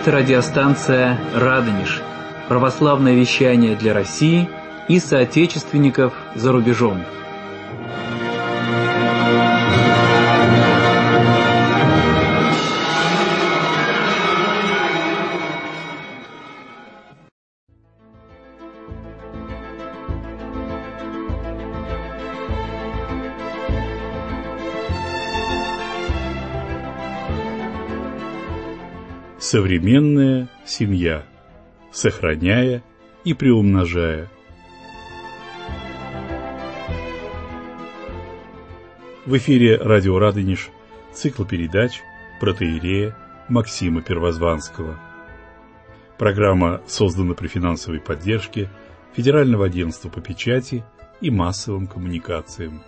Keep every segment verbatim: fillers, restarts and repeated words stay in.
Это радиостанция «Радонеж», православное вещание для России и соотечественников за рубежом. Современная семья, сохраняя и приумножая. В эфире радио «Радонеж» цикл передач протоиерея Максима Первозванского. Программа создана при финансовой поддержке Федерального агентства по печати и массовым коммуникациям.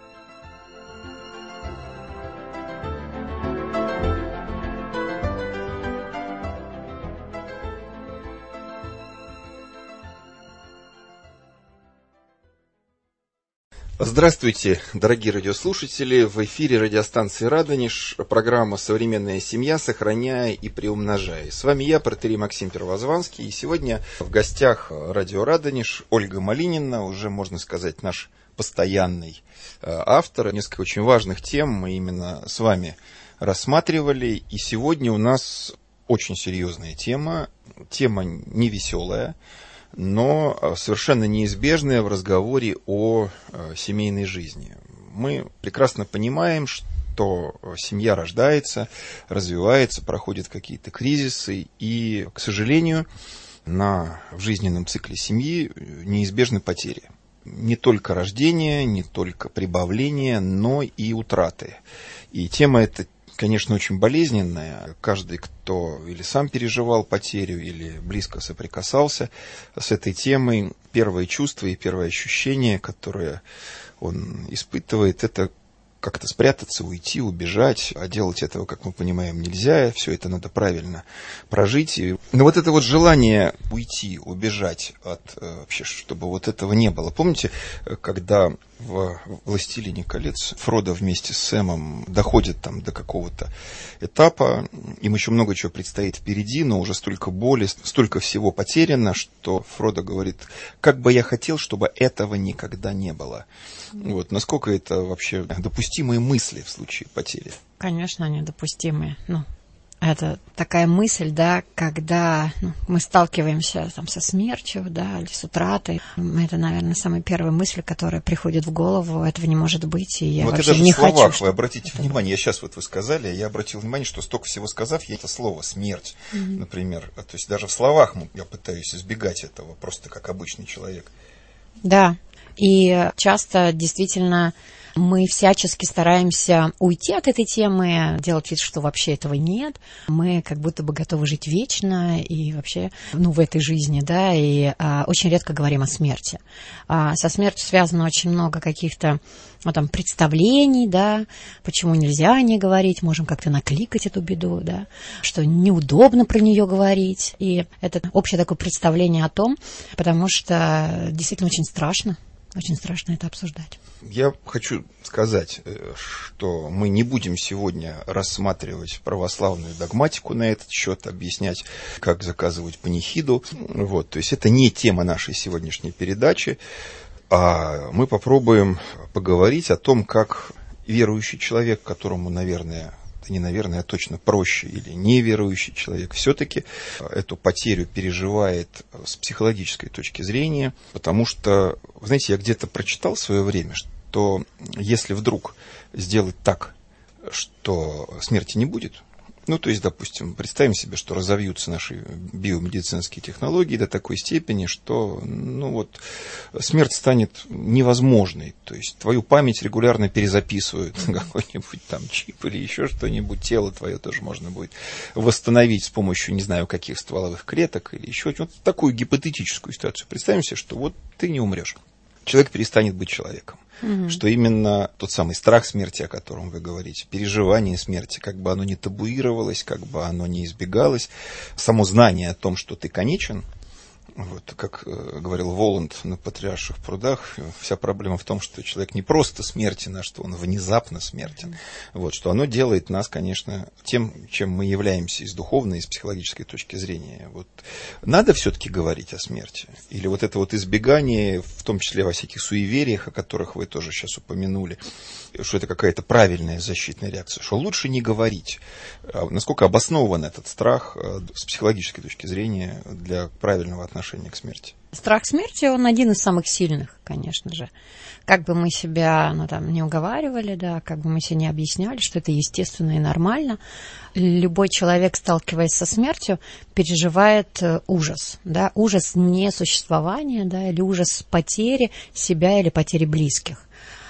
Здравствуйте, дорогие радиослушатели! В эфире радиостанции «Радонеж», программа «Современная семья, сохраняя и приумножая». С вами я, протоиерей Максим Первозванский, и сегодня в гостях радио «Радонеж» Ольга Малинина, уже, можно сказать, наш постоянный автор. Несколько очень важных тем мы именно с вами рассматривали, и сегодня у нас очень серьезная тема, тема невеселая, но совершенно неизбежное в разговоре о семейной жизни. Мы прекрасно понимаем, что семья рождается, развивается, проходит какие-то кризисы, и, к сожалению, на, в жизненном цикле семьи неизбежны потери. Не только рождение, не только прибавление, но и утраты. И тема эта, конечно, очень болезненная. Каждый, кто или сам переживал потерю, или близко соприкасался с этой темой, первое чувство и первое ощущение, которое он испытывает, это как-то спрятаться, уйти, убежать. А делать этого, как мы понимаем, нельзя. Все это надо правильно прожить. Но вот это вот желание уйти, убежать от вообще, чтобы вот этого не было. Помните, когда в «Властелине колец» Фродо вместе с Сэмом доходит там до какого-то этапа, им еще много чего предстоит впереди, но уже столько боли, столько всего потеряно, что Фродо говорит: как бы я хотел, чтобы этого никогда не было. Вот, насколько это вообще допустимые мысли в случае потери? Конечно, они допустимые. Ну, это такая мысль, да, когда ну, мы сталкиваемся там со смертью, да, или с утратой. Это, наверное, самая первая мысль, которая приходит в голову. Этого не может быть, и я вот вообще это не в словах, хочу. Вы обратите это... внимание, я сейчас вот вы сказали, я обратил внимание, что столько всего сказав, я это слово «смерть», mm-hmm. например. То есть даже в словах я пытаюсь избегать этого, просто как обычный человек. Да, и часто действительно мы всячески стараемся уйти от этой темы, делать вид, что вообще этого нет. Мы как будто бы готовы жить вечно и вообще, ну, в этой жизни, да, и а, очень редко говорим о смерти. А, со смертью связано очень много каких-то, ну, там, представлений, да, почему нельзя о ней говорить, можем как-то накликать эту беду, да, что неудобно про нее говорить. И это общее такое представление о том, потому что действительно очень страшно. Очень страшно это обсуждать. Я хочу сказать, что мы не будем сегодня рассматривать православную догматику на этот счет, объяснять, как заказывать панихиду. Вот, то есть это не тема нашей сегодняшней передачи, а мы попробуем поговорить о том, как верующий человек, которому, наверное, не наверное, а точно проще, или неверующий человек, все-таки эту потерю переживает с психологической точки зрения, потому что, вы знаете, я где-то прочитал в свое время, что если вдруг сделать так, что смерти не будет, ну, то есть, допустим, представим себе, что разовьются наши биомедицинские технологии до такой степени, что, ну, вот, смерть станет невозможной. То есть, твою память регулярно перезаписывают на какой-нибудь там чип или еще что-нибудь, тело твое тоже можно будет восстановить с помощью, не знаю, каких стволовых клеток или еще вот такую гипотетическую ситуацию. Представим себе, что вот ты не умрешь. Человек перестанет быть человеком. Mm-hmm. Что именно тот самый страх смерти, о котором вы говорите, переживание смерти, как бы оно ни табуировалось, как бы оно ни избегалось, само знание о том, что ты конечен, Вот, как э, говорил Воланд на Патриарших прудах, вся проблема в том, что человек не просто смертен, а что он внезапно смертен. Вот, что оно делает нас, конечно, тем, чем мы являемся из духовной, из психологической точки зрения. Вот, надо все-таки говорить о смерти? Или вот это вот избегание, в том числе во всяких суевериях, о которых вы тоже сейчас упомянули, что это какая-то правильная защитная реакция, что лучше не говорить. Насколько обоснован этот страх с психологической точки зрения для правильного отношения к смерти? Страх смерти, он один из самых сильных, конечно же. Как бы мы себя ну, там, не уговаривали, да, как бы мы себе не объясняли, что это естественно и нормально, любой человек, сталкиваясь со смертью, переживает ужас. Да, ужас несуществования, да, или ужас потери себя или потери близких.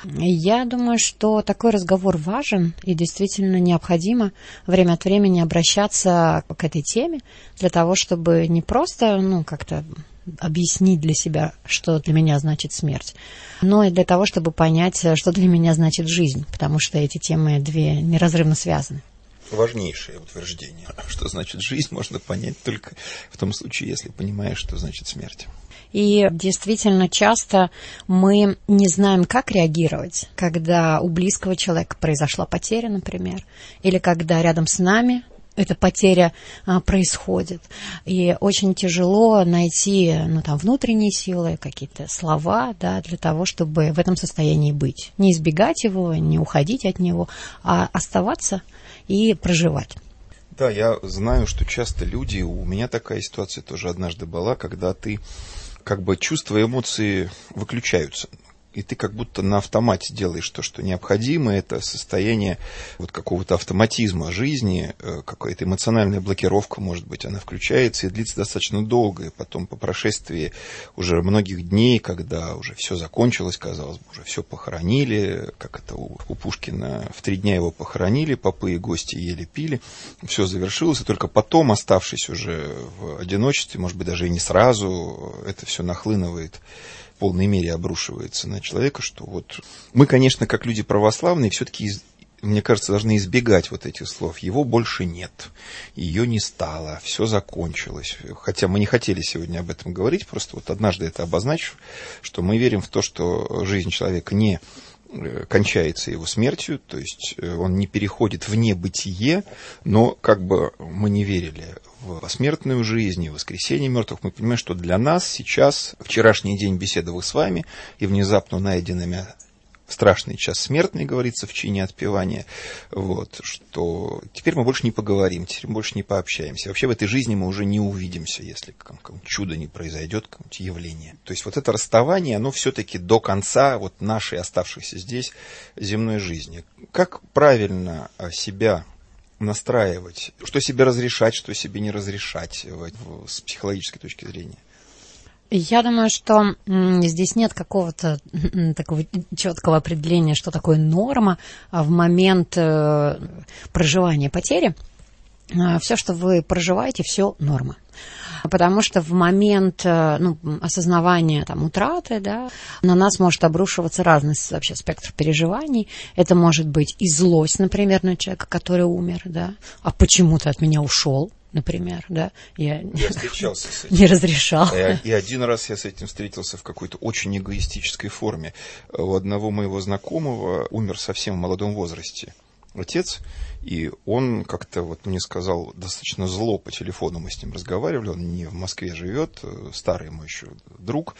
Я думаю, что такой разговор важен и действительно необходимо время от времени обращаться к этой теме для того, чтобы не просто ну, как-то объяснить для себя, что для меня значит смерть, но и для того, чтобы понять, что для меня значит жизнь, потому что эти темы две неразрывно связаны. Важнейшее утверждение. Что значит жизнь, можно понять только в том случае, если понимаешь, что значит смерть. И действительно часто мы не знаем, как реагировать, когда у близкого человека произошла потеря, например, или когда рядом с нами эта потеря а, происходит. И очень тяжело найти ну, там, внутренние силы, какие-то слова да, для того, чтобы в этом состоянии быть. Не избегать его, не уходить от него, а оставаться и проживать. Да, я знаю, что часто люди, у меня такая ситуация тоже однажды была, когда ты как бы чувства и эмоции выключаются. И ты как будто на автомате делаешь то, что необходимо. Это состояние вот какого-то автоматизма жизни, какая-то эмоциональная блокировка, может быть, она включается и длится достаточно долго. И потом по прошествии уже многих дней, когда уже все закончилось, казалось бы, уже все похоронили, как это у, у Пушкина, в три дня его похоронили, попы и гости ели, пили, все завершилось. И только потом, оставшись уже в одиночестве, может быть, даже и не сразу, это все нахлынывает, в полной мере обрушивается на человека, что вот мы, конечно, как люди православные, все-таки, мне кажется, должны избегать вот этих слов. Его больше нет, ее не стало, все закончилось. Хотя мы не хотели сегодня об этом говорить, просто вот однажды это обозначив, что мы верим в то, что жизнь человека не кончается его смертью, то есть он не переходит в небытие, но как бы мы не верили в посмертную жизнь, в воскресение мертвых, мы понимаем, что для нас сейчас, вчерашний день беседовал с вами, и внезапно найденными страшный час смертный, говорится в чине отпевания, вот, что теперь мы больше не поговорим, теперь мы больше не пообщаемся. Вообще в этой жизни мы уже не увидимся, если какое-нибудь чудо не произойдет, какое-нибудь явление. То есть вот это расставание, оно все-таки до конца вот нашей оставшейся здесь земной жизни. Как правильно себя настраивать, что себе разрешать, что себе не разрешать с психологической точки зрения? Я думаю, что здесь нет какого-то такого четкого определения, что такое норма в момент проживания потери. Все, что вы проживаете, все норма. Потому что в момент ну, осознавания там, утраты да, на нас может обрушиваться разный вообще спектр переживаний. Это может быть и злость, например, на человека, который умер. Да? А почему ты от меня ушел? Например, да, я, я встречался с этим. Не разрешал. И, и один раз я с этим встретился в какой-то очень эгоистической форме. У одного моего знакомого умер совсем в молодом возрасте отец, и он как-то вот мне сказал достаточно зло по телефону, мы с ним разговаривали, он не в Москве живет, старый мой еще друг.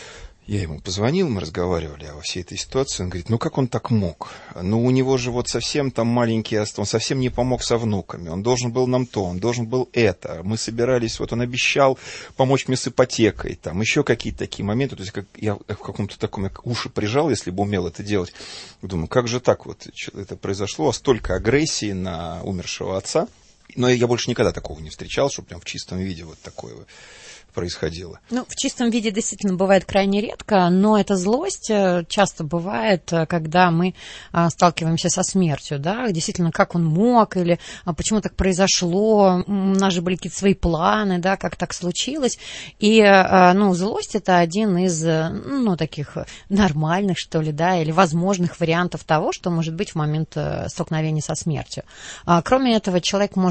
Я ему позвонил, мы разговаривали о всей этой ситуации. Он говорит, ну как он так мог? Ну у него же вот совсем там маленький, он совсем не помог со внуками. Он должен был нам то, он должен был это. Мы собирались, вот он обещал помочь мне с ипотекой. Там еще какие-то такие моменты. То есть как я в каком-то таком, я уши прижал, если бы умел это делать. Думаю, как же так вот это произошло? Столько агрессии на умершего отца. Но я больше никогда такого не встречал, что прям в чистом виде вот такое происходило. Ну, в чистом виде действительно бывает крайне редко, но эта злость часто бывает, когда мы сталкиваемся со смертью, да, действительно, как он мог, или почему так произошло, у нас же были какие-то свои планы, да, как так случилось, и, ну, злость это один из, ну, таких нормальных, что ли, да, или возможных вариантов того, что может быть в момент столкновения со смертью. Кроме этого, человек может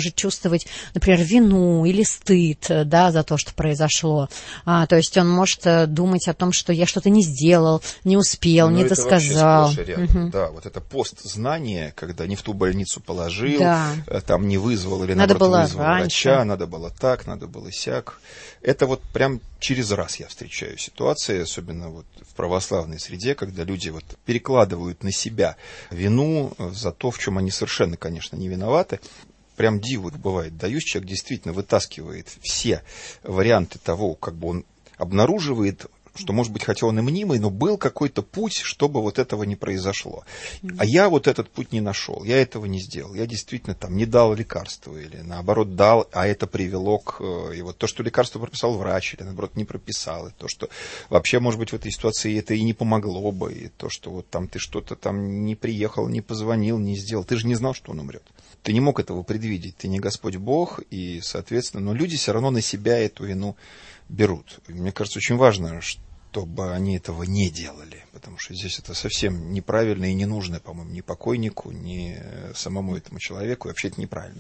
может чувствовать, например, вину или стыд, да, за то, что произошло. А, то есть он может думать о том, что я что-то не сделал, не успел, Но не это досказал. вообще сплошь и рядом. Угу. Да, вот это постзнание, когда не в ту больницу положил, да. там не вызвал или, надо наоборот, было вызвал раньше. врача, надо было так, надо было сяк. Это вот прям через раз я встречаю ситуации, особенно вот в православной среде, когда люди вот перекладывают на себя вину за то, в чем они совершенно, конечно, не виноваты. Прям диву бывает. Даюсь, человек действительно вытаскивает все варианты того, как бы он обнаруживает, что, может быть, хотя он и мнимый, но был какой-то путь, чтобы вот этого не произошло. А я вот этот путь не нашел, я этого не сделал. Я действительно там не дал лекарства или, наоборот, дал, а это привело к... И вот то, что лекарство прописал врач, или, наоборот, не прописал, и то, что вообще, может быть, в этой ситуации это и не помогло бы, и то, что вот там ты что-то там не приехал, не позвонил, не сделал. Ты же не знал, что он умрет. Ты не мог этого предвидеть, ты не Господь Бог, и, соответственно, но люди все равно на себя эту вину берут. Мне кажется, очень важно, чтобы они этого не делали, потому что здесь это совсем неправильно и не нужно, по-моему, ни покойнику, ни самому этому человеку, и вообще это неправильно.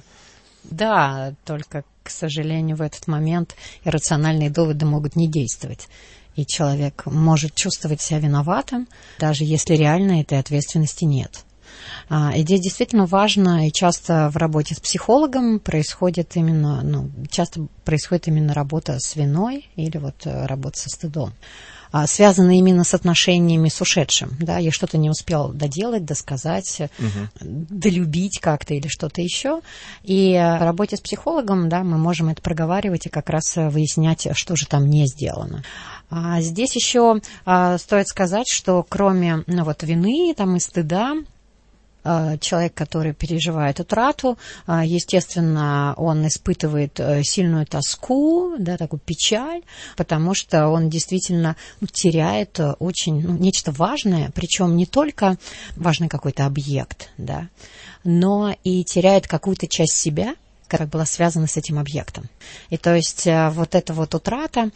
Да, только, к сожалению, в этот момент иррациональные доводы могут не действовать. И человек может чувствовать себя виноватым, даже если реально этой ответственности нет. И здесь действительно важно, и часто в работе с психологом происходит именно, ну, часто происходит именно работа с виной или вот работа со стыдом, связанная именно с отношениями с ушедшим. Да, я что-то не успел доделать, досказать, угу. долюбить как-то или что-то еще. И в работе с психологом, да, мы можем это проговаривать и как раз выяснять, что же там не сделано. А здесь еще а, стоит сказать, что кроме, ну, вот, вины там, и стыда, человек, который переживает утрату, естественно, он испытывает сильную тоску, да, такую печаль, потому что он действительно, ну, теряет очень, ну, нечто важное, причем не только важный какой-то объект, да, но и теряет какую-то часть себя, которая была связана с этим объектом. И то есть вот эта вот утрата,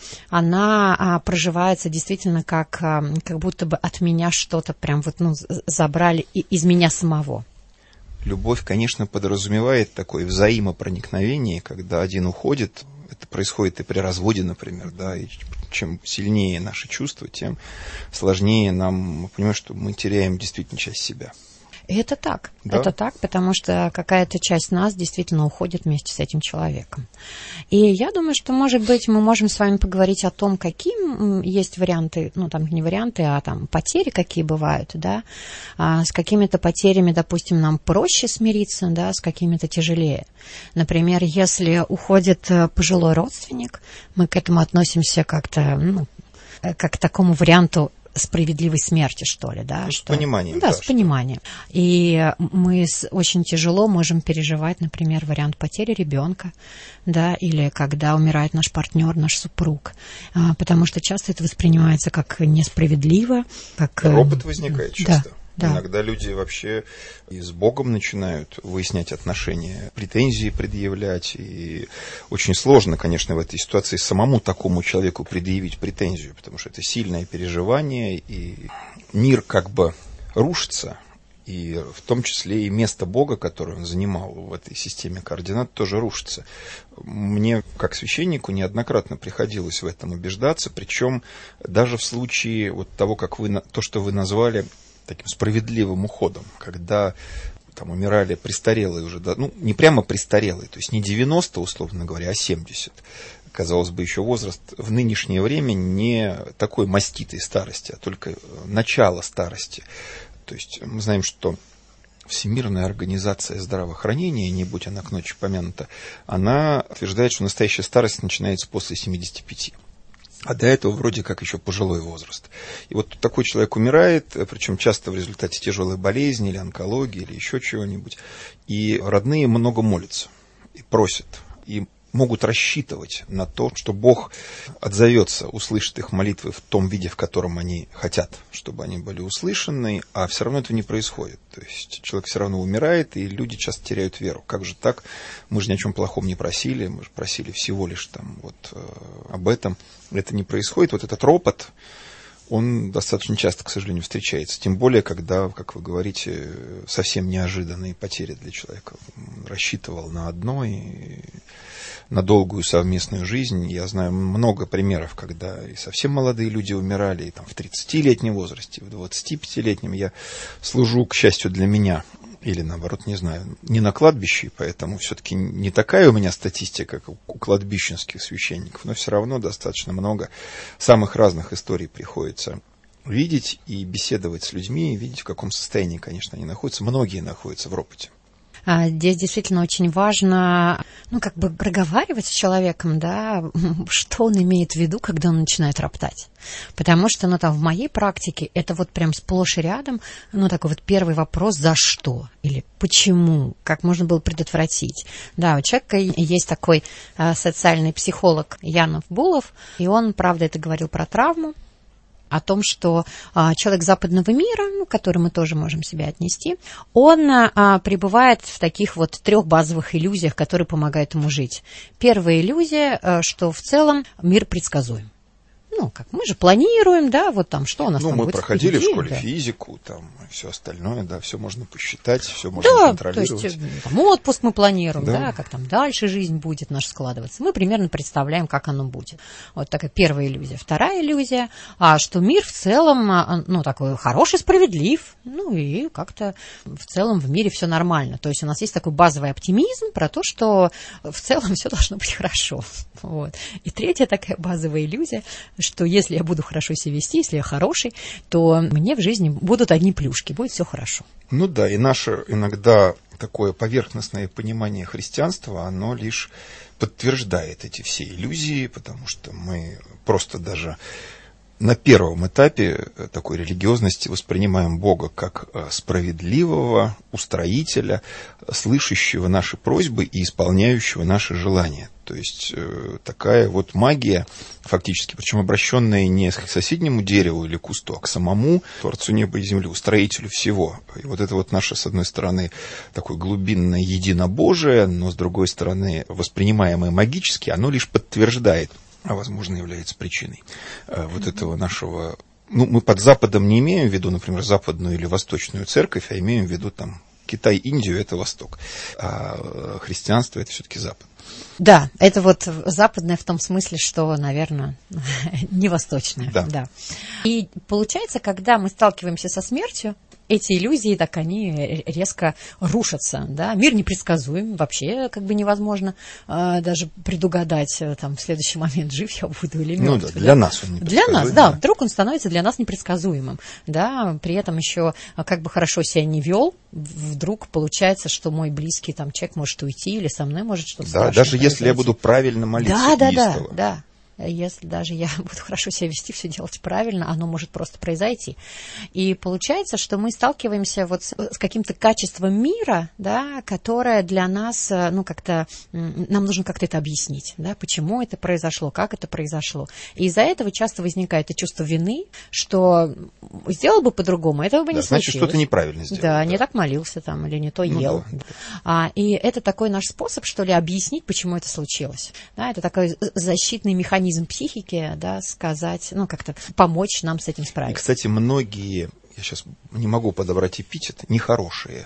она проживается действительно как, как будто бы от меня что-то прям вот, ну, забрали из меня самого. Любовь, конечно, подразумевает такое взаимопроникновение, когда один уходит. Это происходит и при разводе, например, да, и чем сильнее наши чувства, тем сложнее нам, мы понимаем, что мы теряем действительно часть себя. И это так, да? это так, потому что какая-то часть нас действительно уходит вместе с этим человеком. И я думаю, что, может быть, мы можем с вами поговорить о том, какие есть варианты, ну, там не варианты, а там потери какие бывают, да, а с какими-то потерями, допустим, нам проще смириться, да, с какими-то тяжелее. Например, если уходит пожилой родственник, мы к этому относимся как-то, ну, как к такому варианту справедливой смерти, что ли, да? Ну, что, с пониманием. Да, да, с что... пониманием. И мы с, очень тяжело можем переживать, например, вариант потери ребенка, да, или когда умирает наш партнер, наш супруг, а, потому что часто это воспринимается как несправедливо, как... Ропот возникает часто. Да. Да. Иногда люди вообще и с Богом начинают выяснять отношения, претензии предъявлять. И очень сложно, конечно, в этой ситуации самому такому человеку предъявить претензию, потому что это сильное переживание, и мир как бы рушится. И в том числе и место Бога, которое он занимал в этой системе координат, тоже рушится. Мне, как священнику, неоднократно приходилось в этом убеждаться, причем даже в случае вот того, как вы, то, что вы назвали таким справедливым уходом, когда там умирали престарелые уже, ну, не прямо престарелые, то есть не девяносто, условно говоря, а семьдесят. Казалось бы, еще возраст в нынешнее время не такой маститой старости, а только начало старости. То есть мы знаем, что Всемирная организация здравоохранения, не будь она к ночи помянута, она утверждает, что настоящая старость начинается после семидесяти пяти. А до этого вроде как еще пожилой возраст. И вот такой человек умирает, причем часто в результате тяжелой болезни или онкологии, или еще чего-нибудь. И родные много молятся и просят, и могут рассчитывать на то, что Бог отзовется, услышит их молитвы в том виде, в котором они хотят, чтобы они были услышаны, а все равно этого не происходит. То есть человек все равно умирает, и люди часто теряют веру. Как же так? Мы же ни о чем плохом не просили, мы же просили всего лишь там вот э, об этом. Это не происходит. Вот этот ропот, он достаточно часто, к сожалению, встречается. Тем более, когда, как вы говорите, совсем неожиданные потери для человека. Он рассчитывал на одно и на долгую совместную жизнь. Я знаю много примеров, когда и совсем молодые люди умирали, и там в тридцатилетнем возрасте, в двадцатипятилетнем. Я служу, к счастью для меня, или наоборот, не знаю, не на кладбище, поэтому все-таки не такая у меня статистика, как у кладбищенских священников, но все равно достаточно много самых разных историй приходится видеть и беседовать с людьми, и видеть, в каком состоянии, конечно, они находятся. Многие находятся в ропоте. Здесь действительно очень важно, ну, как бы проговаривать с человеком, да, что он имеет в виду, когда он начинает роптать. Потому что, ну, там, в моей практике это вот прям сплошь и рядом, ну, такой вот первый вопрос: за что? Или почему? Как можно было предотвратить? Да, у человека есть такой э, социальный психолог Янов Булов, и он, правда, это говорил про травму, о том, что а, человек западного мира, ну, к которому мы тоже можем себя отнести, он а, пребывает в таких вот трех базовых иллюзиях, которые помогают ему жить. Первая иллюзия, а, что в целом мир предсказуем. Ну, как мы же планируем, да, вот там, что у нас ну, там мы будет проходили впереди, в школе да. физику, там, и все остальное, да, все можно посчитать, все можно да, контролировать. То есть, там, отпуск мы планируем, да. да, как там дальше жизнь будет наша складываться. Мы примерно представляем, как оно будет. Вот такая первая иллюзия. Вторая иллюзия, а, что мир в целом, ну, такой хороший, справедлив, ну, и как-то в целом в мире все нормально. То есть у нас есть такой базовый оптимизм про то, что в целом все должно быть хорошо. Вот. И третья такая базовая иллюзия, что если я буду хорошо себя вести, если я хороший, то мне в жизни будут одни плюшки, будет все хорошо. Ну да, и наше иногда такое поверхностное понимание христианства, оно лишь подтверждает эти все иллюзии, потому что мы просто даже на первом этапе такой религиозности воспринимаем Бога как справедливого устроителя, слышащего наши просьбы и исполняющего наши желания. То есть такая вот магия, фактически, причем обращенная не к соседнему дереву или кусту, а к самому Творцу неба и земли, устроителю всего. И вот это вот наше, с одной стороны, такое глубинное единобожие, но с другой стороны, воспринимаемое магически, оно лишь подтверждает, а возможно является причиной вот этого нашего... Ну, мы под Западом не имеем в виду, например, западную или восточную церковь, а имеем в виду там Китай, Индию — это Восток, а христианство — это все-таки Запад. Да, это вот западное в том смысле, что, наверное, не восточное. Да. Да. И получается, когда мы сталкиваемся со смертью, эти иллюзии, так они резко рушатся, да, мир непредсказуем, вообще как бы невозможно а, даже предугадать, там, в следующий момент жив я буду или мертв. Ну да, для да. нас он непредсказуем. Для нас, да, вдруг он становится для нас непредсказуемым, да, при этом еще как бы хорошо себя не вел, вдруг получается, что мой близкий там человек может уйти или со мной может что-то да, даже произойти. Если я буду правильно молиться, да, да, истово. да, да. Если даже я буду хорошо себя вести, все делать правильно, оно может просто произойти. И получается, что мы сталкиваемся вот с, с каким-то качеством мира, да, которое для нас, ну, как-то, нам нужно как-то это объяснить, да, почему это произошло, как это произошло. И из-за этого часто возникает и чувство вины, что сделал бы по-другому, этого бы да, не значит, случилось. Значит, что-то неправильно сделал. Да, да, не так молился там, или не то ну, ел. Да. А, и это такой наш способ, что ли, объяснить, почему это случилось. Да, это такой защитный механизм психики, да, сказать, ну, как-то помочь нам с этим справиться. И, кстати, многие, я сейчас не могу подобрать эпитет, нехорошие,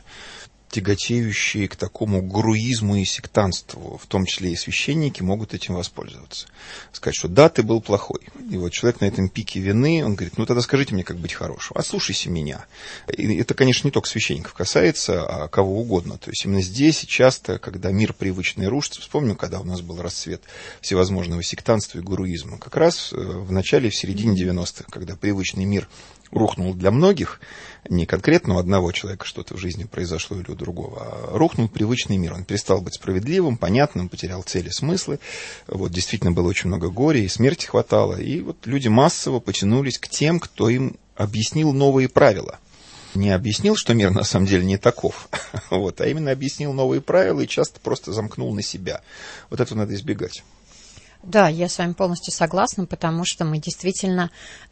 тяготеющие к такому гуруизму и сектантству, в том числе и священники, могут этим воспользоваться. Сказать, что да, ты был плохой. И вот человек на этом пике вины, он говорит, ну тогда скажите мне, как быть хорошим. Ослушайся меня. И это, конечно, не только священников касается, а кого угодно. То есть именно здесь и часто, когда мир привычный рушится, вспомню, когда у нас был расцвет всевозможного сектантства и гуруизма, как раз в начале, в середине девяностых, когда привычный мир рухнул для многих, не конкретно у одного человека что-то в жизни произошло или у другого, а рухнул привычный мир. Он перестал быть справедливым, понятным, потерял цели, смыслы. Вот, действительно было очень много горя, и смерти хватало. И вот люди массово потянулись к тем, кто им объяснил новые правила. Не объяснил, что мир на самом деле не таков, вот, а именно объяснил новые правила и часто просто замкнул на себя. Вот этого надо избегать. Да, я с вами полностью согласна, потому что мы действительно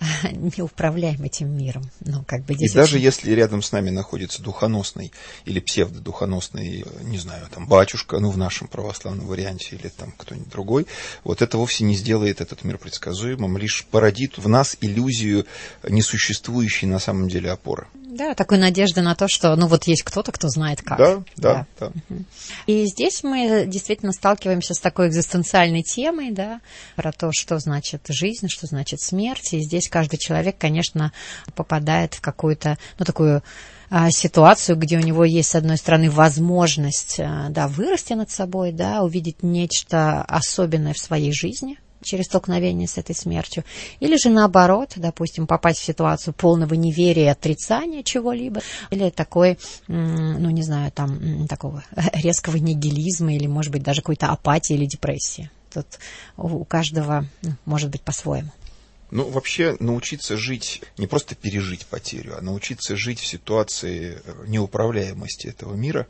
не управляем этим миром. Ну, как бы И даже если рядом с нами находится духоносный или псевдодухоносный, не знаю, там, батюшка, ну, в нашем православном варианте, или там кто-нибудь другой, вот это вовсе не сделает этот мир предсказуемым, лишь породит в нас иллюзию несуществующей на самом деле опоры. Да, такой надежды на то, что, ну, вот есть кто-то, кто знает как. Да, да, да. да. И здесь мы действительно сталкиваемся с такой экзистенциальной темой, да, про то, что значит жизнь, что значит смерть. И здесь каждый человек, конечно, попадает в какую-то, ну, такую а, ситуацию, где у него есть, с одной стороны, возможность, а, да, вырасти над собой, да, увидеть нечто особенное в своей жизни через столкновение с этой смертью, или же наоборот, допустим, попасть в ситуацию полного неверия и отрицания чего-либо, или такой, ну, не знаю, там, такого резкого нигилизма, или, может быть, даже какой-то апатии или депрессии. Тут у каждого, ну, может быть, по-своему. Ну, вообще, научиться жить, не просто пережить потерю, а научиться жить в ситуации неуправляемости этого мира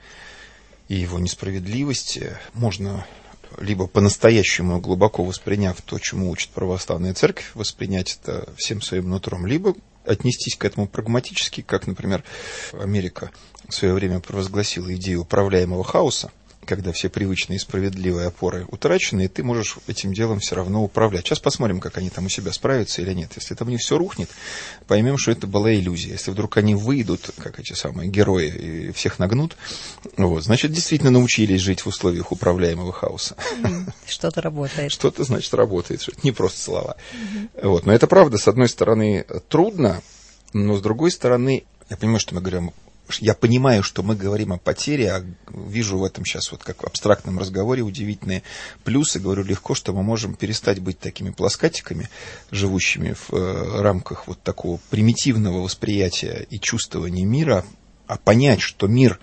и его несправедливости можно либо по-настоящему глубоко восприняв то, чему учит православная церковь, воспринять это всем своим нутром, либо отнестись к этому прагматически, как, например, Америка в свое время провозгласила идею управляемого хаоса, когда все привычные и справедливые опоры утрачены, и ты можешь этим делом все равно управлять. Сейчас посмотрим, как они там у себя справятся или нет. Если там не все рухнет, поймем, что это была иллюзия. Если вдруг они выйдут, как эти самые герои, и всех нагнут, вот, значит, действительно научились жить в условиях управляемого хаоса. Что-то работает. Что-то, значит, работает, что это не просто слова. Вот. Но это правда, с одной стороны, трудно, но с другой стороны, я понимаю, что мы говорим... Я понимаю, что мы говорим о потере, а вижу в этом сейчас вот как в абстрактном разговоре удивительные плюсы. Говорю легко, что мы можем перестать быть такими плоскатиками, живущими в э, рамках вот такого примитивного восприятия и чувствования мира, а понять, что мир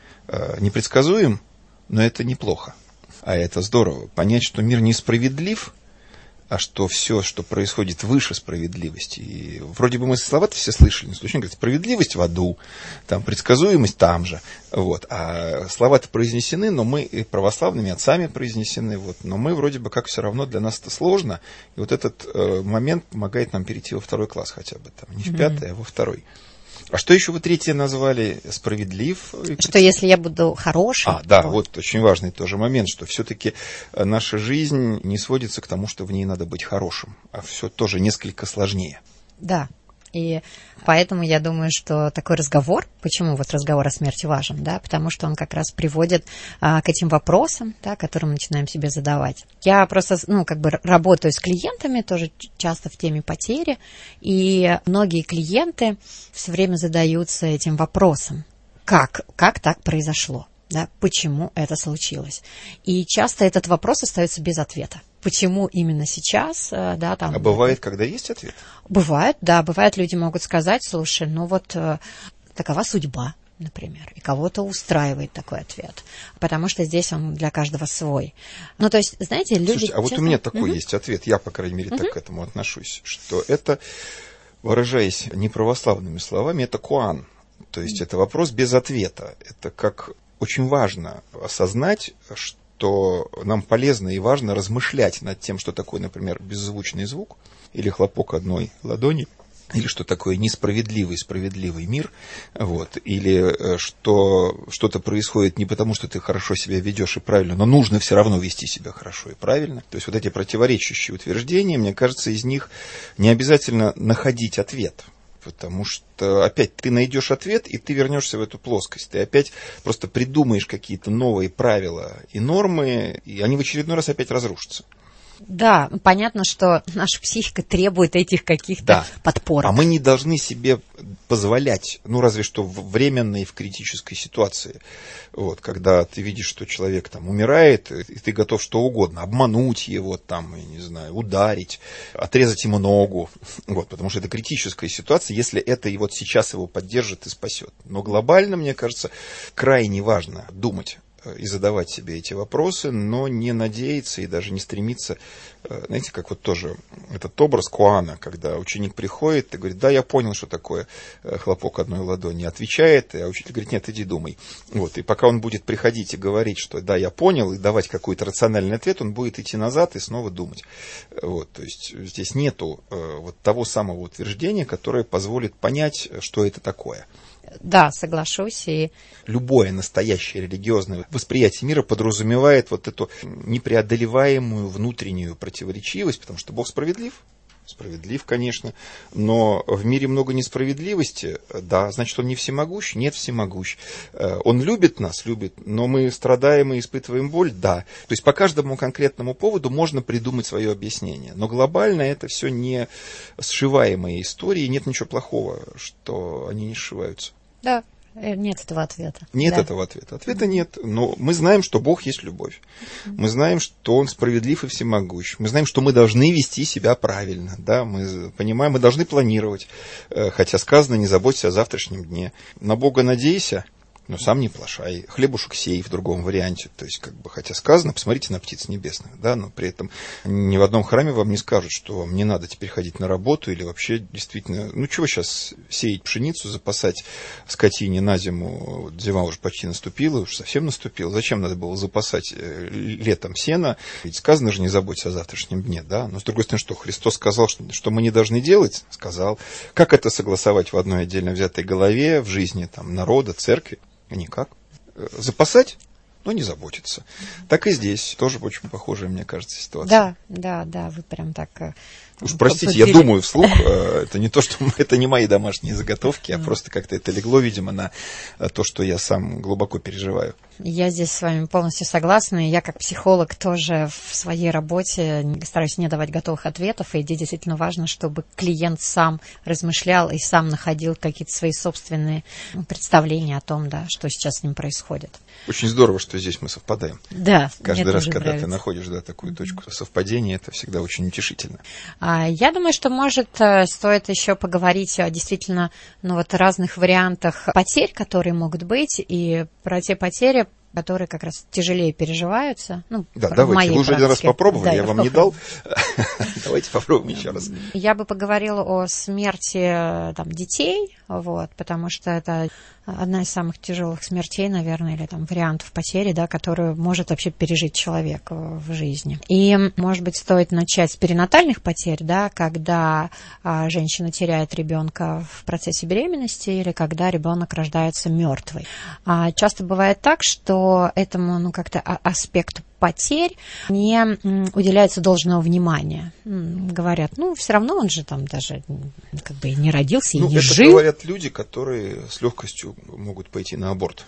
э, непредсказуем, но это неплохо, а это здорово. Понять, что мир несправедлив, а что все, что происходит выше справедливости. И вроде бы мы слова-то все слышали, но случайно говорят, справедливость в аду, там, предсказуемость там же. Вот. А слова-то произнесены, но мы и православными отцами произнесены, вот, но мы вроде бы как все равно, для нас это сложно. И вот этот э, момент помогает нам перейти во второй класс хотя бы. Там, не в пятый, mm-hmm. а во второй. А что еще вы третье назвали? Справедлив? Что если я буду хорошим? А, да, вот. вот очень важный тоже момент, что все-таки наша жизнь не сводится к тому, что в ней надо быть хорошим, а все тоже несколько сложнее. Да. И поэтому я думаю, что такой разговор, почему вот разговор о смерти важен, да, потому что он как раз приводит а, к этим вопросам, да, которые мы начинаем себе задавать. Я просто, ну, как бы работаю с клиентами, тоже часто в теме потери, и многие клиенты все время задаются этим вопросом, как, как так произошло, да, почему это случилось. И часто этот вопрос остается без ответа. Почему именно сейчас, да, там... А бывает, когда есть ответ? Бывает, да, бывает, люди могут сказать, слушай, ну вот э, такова судьба, например, и кого-то устраивает такой ответ, потому что здесь он для каждого свой. Ну, то есть, знаете, люди... Слушайте, а вот часто... у меня такой угу. есть ответ, я, по крайней мере, угу. так к этому отношусь, что это, выражаясь неправославными словами, это куан, то есть угу. это вопрос без ответа, это как очень важно осознать, что что нам полезно и важно размышлять над тем, что такое, например, беззвучный звук, или хлопок одной ладони, или что такое несправедливый, справедливый мир, вот, или что что-то происходит не потому, что ты хорошо себя ведешь и правильно, но нужно все равно вести себя хорошо и правильно. То есть вот эти противоречащие утверждения, мне кажется, из них не обязательно находить ответ. Потому что опять ты найдешь ответ, и ты вернешься в эту плоскость. Ты опять просто придумаешь какие-то новые правила и нормы, и они в очередной раз опять разрушатся. Да, понятно, что наша психика требует этих каких-то да. подпорок. А мы не должны себе позволять, ну, разве что временно и в критической ситуации. Вот, когда ты видишь, что человек там умирает, и ты готов что угодно, обмануть его, там, я не знаю, ударить, отрезать ему ногу. Вот, потому что это критическая ситуация, если это и вот сейчас его поддержит и спасет. Но глобально, мне кажется, крайне важно думать и задавать себе эти вопросы, но не надеяться и даже не стремиться знаете, как вот тоже этот образ Куана, когда ученик приходит и говорит, да, я понял, что такое хлопок одной ладони, отвечает, а учитель говорит, нет, иди думай. Вот, и пока он будет приходить и говорить, что да, я понял, и давать какой-то рациональный ответ, он будет идти назад и снова думать. Вот, то есть здесь нету вот того самого утверждения, которое позволит понять, что это такое. Да, соглашусь. И... Любое настоящее религиозное восприятие мира подразумевает вот эту непреодолеваемую внутреннюю противоречивость, потому что Бог справедлив. Справедлив, конечно, но в мире много несправедливости. Да, значит, он не всемогущ? Нет, всемогущ. Он любит нас? Любит. Но мы страдаем и испытываем боль? Да. То есть по каждому конкретному поводу можно придумать свое объяснение. Но глобально это все не сшиваемые истории. Нет ничего плохого, что они не сшиваются. Да. Нет этого ответа. Нет да. этого ответа. Ответа нет. Но мы знаем, что Бог есть любовь. Мы знаем, что Он справедлив и всемогущ. Мы знаем, что мы должны вести себя правильно. Да? Мы понимаем, мы должны планировать. Хотя сказано, не заботься о завтрашнем дне. На Бога надейся, но сам не плашай. Хлебушек сей в другом варианте. То есть, как бы, хотя сказано, посмотрите на птиц небесных. Да? Но при этом ни в одном храме вам не скажут, что вам не надо теперь ходить на работу или вообще действительно, ну чего сейчас сеять пшеницу, запасать скотине на зиму, вот зима уже почти наступила, уж совсем наступила. Зачем надо было запасать летом сено? Ведь сказано же, не заботься о завтрашнем дне. Да? Но с другой стороны, что Христос сказал, что, что мы не должны делать? Сказал. Как это согласовать в одной отдельно взятой голове, в жизни там, народа, церкви? Никак. Запасать, но не заботиться. Так и здесь тоже очень похожая, мне кажется, ситуация. Да, да, да, вы прям так... Уж простите, я думаю вслух, это не то, что это не мои домашние заготовки, а просто как-то это легло, видимо, на то, что я сам глубоко переживаю. Я здесь с вами полностью согласна. Я как психолог тоже в своей работе стараюсь не давать готовых ответов. И здесь действительно важно, чтобы клиент сам размышлял и сам находил какие-то свои собственные представления о том, да, что сейчас с ним происходит. Очень здорово, что здесь мы совпадаем. Да. Каждый раз, когда нравится. Ты находишь да, такую точку совпадения, это всегда очень утешительно. Я думаю, что, может, стоит еще поговорить о действительно ну, вот, разных вариантах потерь, которые могут быть, и про те потери, которые как раз тяжелее переживаются. Ну, да, давайте. Вы уже один раз попробовали, да, я вам не дал. Давайте попробуем еще раз. Я бы поговорила о смерти там, детей, вот, потому что это одна из самых тяжелых смертей, наверное, или там вариантов потери, да, которую может вообще пережить человек в жизни. И, может быть, стоит начать с перинатальных потерь, да, когда а, женщина теряет ребенка в процессе беременности или когда ребенок рождается мертвый. А, часто бывает так, что этому, ну, как-то аспекту потерь не уделяется должного внимания. Говорят, ну, все равно он же там даже как бы не родился и ну, не это жил. Говорят люди, которые с легкостью могут пойти на аборт.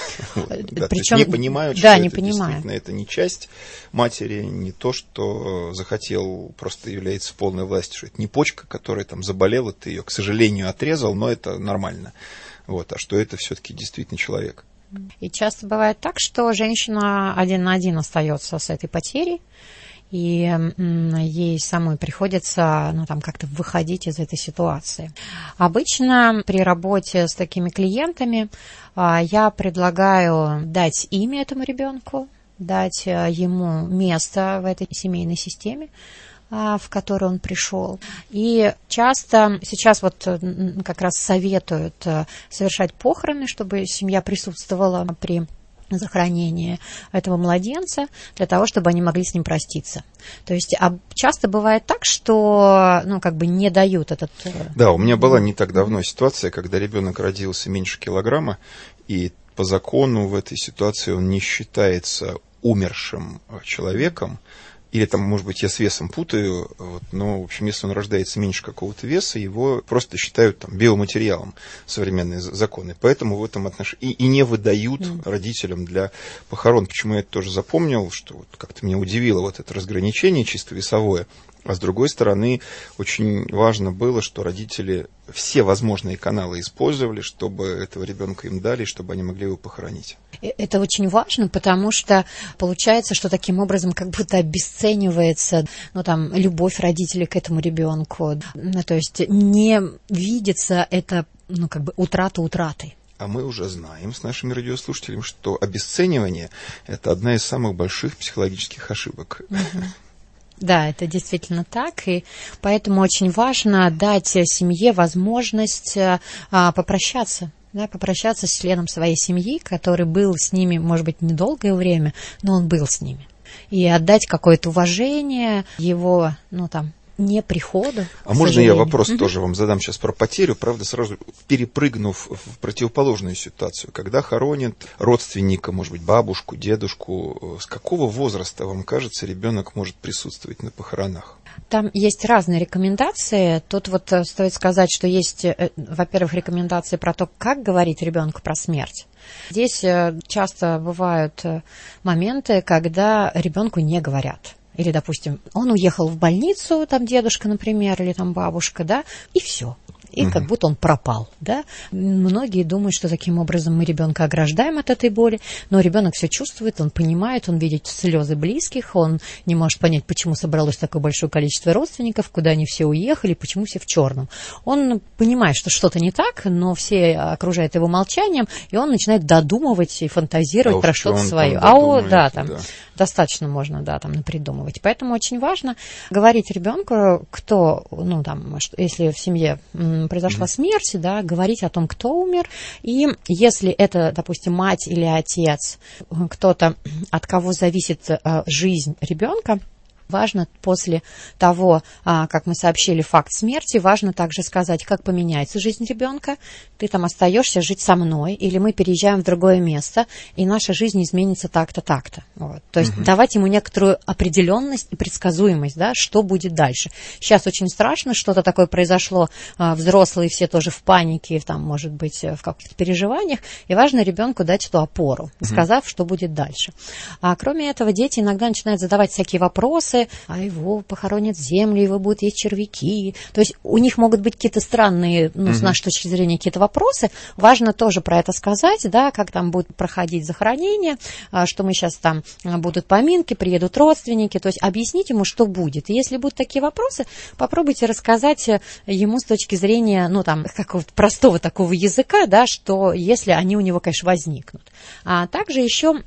Да, причем не понимают, что да, это не понимаю. действительно это не часть матери, не то, что захотел, просто является в полной власти, что это не почка, которая там заболела, ты ее, к сожалению, отрезал, но это нормально. Вот, а что это все-таки действительно человек. И часто бывает так, что женщина один на один остается с этой потерей, и ей самой приходится ну, там, как-то выходить из этой ситуации. Обычно при работе с такими клиентами я предлагаю дать имя этому ребенку, дать ему место в этой семейной системе, в который он пришел. И часто сейчас вот как раз советуют совершать похороны, чтобы семья присутствовала при захоронении этого младенца, для того, чтобы они могли с ним проститься. То есть а часто бывает так, что ну, как бы не дают этот... Да, у меня была не так давно ситуация, когда ребенок родился меньше килограмма, и по закону в этой ситуации он не считается умершим человеком, или там, может быть, я с весом путаю, вот, но, в общем, если он рождается меньше какого-то веса, его просто считают там, биоматериалом, современные законы. Поэтому в этом отношении и, и не выдают mm. родителям для похорон. Почему я это тоже запомнил, что вот как-то меня удивило вот это разграничение чисто весовое. А с другой стороны, очень важно было, что родители все возможные каналы использовали, чтобы этого ребенка им дали, чтобы они могли его похоронить. Это очень важно, потому что получается, что таким образом как будто обесценивается ну, там, любовь родителей к этому ребенку. Ну, то есть не видится это ну, как бы утрата утратой. А мы уже знаем с нашими радиослушателями, что обесценивание – это одна из самых больших психологических ошибок. Угу. Да, это действительно так, и поэтому очень важно дать семье возможность а, попрощаться. Да, попрощаться с членом своей семьи, который был с ними, может быть, недолгое время, но он был с ними. И отдать какое-то уважение его, ну, там, не приходу. А можно я вопрос угу. тоже вам задам сейчас про потерю, правда, сразу перепрыгнув в противоположную ситуацию, когда хоронят родственника, может быть, бабушку, дедушку, с какого возраста, вам кажется, ребенок может присутствовать на похоронах? Там есть разные рекомендации. Тут вот стоит сказать, что есть, во-первых, рекомендации про то, как говорить ребенку про смерть. Здесь часто бывают моменты, когда ребенку не говорят. Или, допустим, он уехал в больницу, там дедушка, например, или там бабушка, да, и все. И угу. как будто он пропал, да. Многие думают, что таким образом мы ребенка ограждаем от этой боли, но ребенок все чувствует, он понимает, он видит слезы близких, он не может понять, почему собралось такое большое количество родственников, куда они все уехали, почему все в черном. Он понимает, что что-то не так, но все окружают его молчанием, и он начинает додумывать и фантазировать а про что-то свое. А о, да, там да. достаточно можно, да, там напридумывать. Поэтому очень важно говорить ребенку, кто, ну, там, если в семье произошла mm-hmm. смерть, да, говорить о том, кто умер, и если это, допустим, мать или отец, кто-то, от кого зависит а, жизнь ребенка, важно после того, как мы сообщили факт смерти, важно также сказать, как поменяется жизнь ребенка. Ты там остаешься жить со мной, или мы переезжаем в другое место, и наша жизнь изменится так-то, так-то. Вот. То есть угу. давать ему некоторую определенность и предсказуемость, да, что будет дальше. Сейчас очень страшно, что-то такое произошло, взрослые все тоже в панике, там, может быть, в каких-то переживаниях, и важно ребенку дать эту опору, угу. сказав, что будет дальше. А кроме этого, дети иногда начинают задавать всякие вопросы, а его похоронят в землю, его будут есть червяки. То есть у них могут быть какие-то странные, ну, uh-huh. с нашей точки зрения, какие-то вопросы. Важно тоже про это сказать, да, как там будет проходить захоронение, что мы сейчас там будут поминки, приедут родственники. То есть объяснить ему, что будет. И если будут такие вопросы, попробуйте рассказать ему с точки зрения, ну, там, какого-то простого такого языка, да, что если они у него, конечно, возникнут. А также еще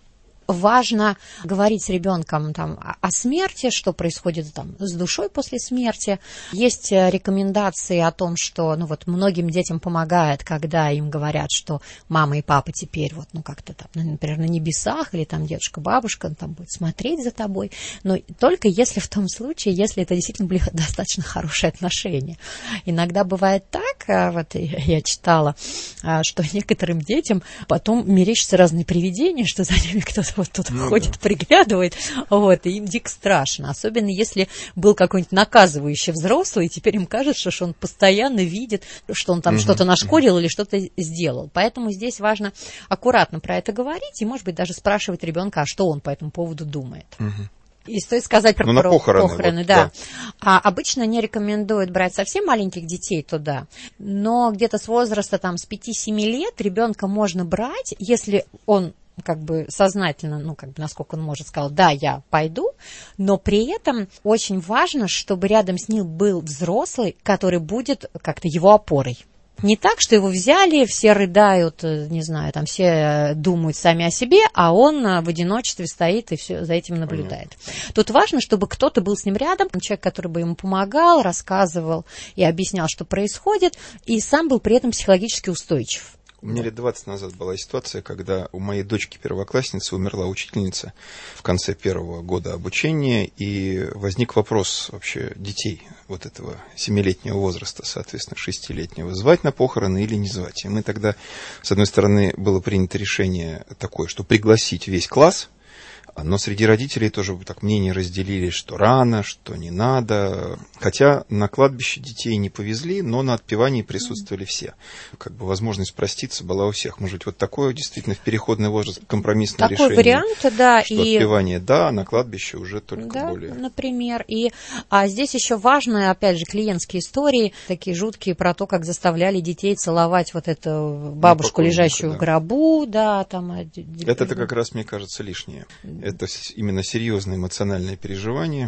важно говорить с ребенком там, о смерти, что происходит там, с душой после смерти. Есть рекомендации о том, что ну, вот, многим детям помогает, когда им говорят, что мама и папа теперь вот, ну, как-то там, например, на небесах, или там дедушка, бабушка там будет смотреть за тобой, но только если в том случае, если это действительно были достаточно хорошие отношения. Иногда бывает так, вот я читала, что некоторым детям потом мерещатся разные привидения, что за ними кто-то вот тут ну, ходит, да. приглядывает, вот, и им дико страшно. Особенно если был какой-нибудь наказывающий взрослый, и теперь им кажется, что он постоянно видит, что он там угу, что-то нашкодил угу. или что-то сделал. Поэтому здесь важно аккуратно про это говорить и, может быть, даже спрашивать ребенка, а что он по этому поводу думает. Угу. И стоит сказать про, ну, про похороны, похороны, вот, да. да. А обычно не рекомендуют брать совсем маленьких детей туда, но где-то с возраста там с пяти-семи лет ребенка можно брать, если он как бы сознательно, ну, как бы, насколько он может, сказал, да, я пойду, но при этом очень важно, чтобы рядом с ним был взрослый, который будет как-то его опорой. Не так, что его взяли, все рыдают, не знаю, там все думают сами о себе, а он в одиночестве стоит и все за этим наблюдает. Понятно. Тут важно, чтобы кто-то был с ним рядом, человек, который бы ему помогал, рассказывал и объяснял, что происходит, и сам был при этом психологически устойчив. У меня лет двадцать назад была ситуация, когда у моей дочки первоклассницы умерла учительница в конце первого года обучения, и возник вопрос вообще детей вот этого семилетнего возраста, соответственно, шестилетнего, звать на похороны или не звать. И мы тогда, с одной стороны, было принято решение такое, что пригласить весь класс, но среди родителей тоже так мнения разделились, что рано, что не надо. Хотя на кладбище детей не повезли, но на отпевании присутствовали все. Как бы возможность проститься была у всех. Может быть, вот такое действительно в переходный возраст компромиссное такой решение. Вариант, да. Что и... отпевание да, а на кладбище уже только да, более. Например. И а здесь еще важно, опять же, клиентские истории, такие жуткие про то, как заставляли детей целовать вот эту бабушку, лежащую да. в гробу. Да, там... Это-то как раз, мне кажется, лишнее. Это именно серьезное эмоциональное переживание.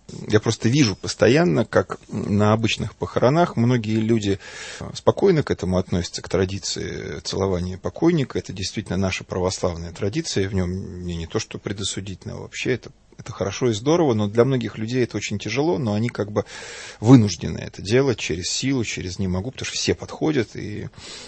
Я просто вижу постоянно, как на обычных похоронах многие люди спокойно к этому относятся, к традиции целования покойника. Это действительно наша православная традиция, в нем мне не то что предосудительно, вообще это, это хорошо и здорово, но для многих людей это очень тяжело, но они как бы вынуждены это делать через силу, через не могу, потому что все подходят, и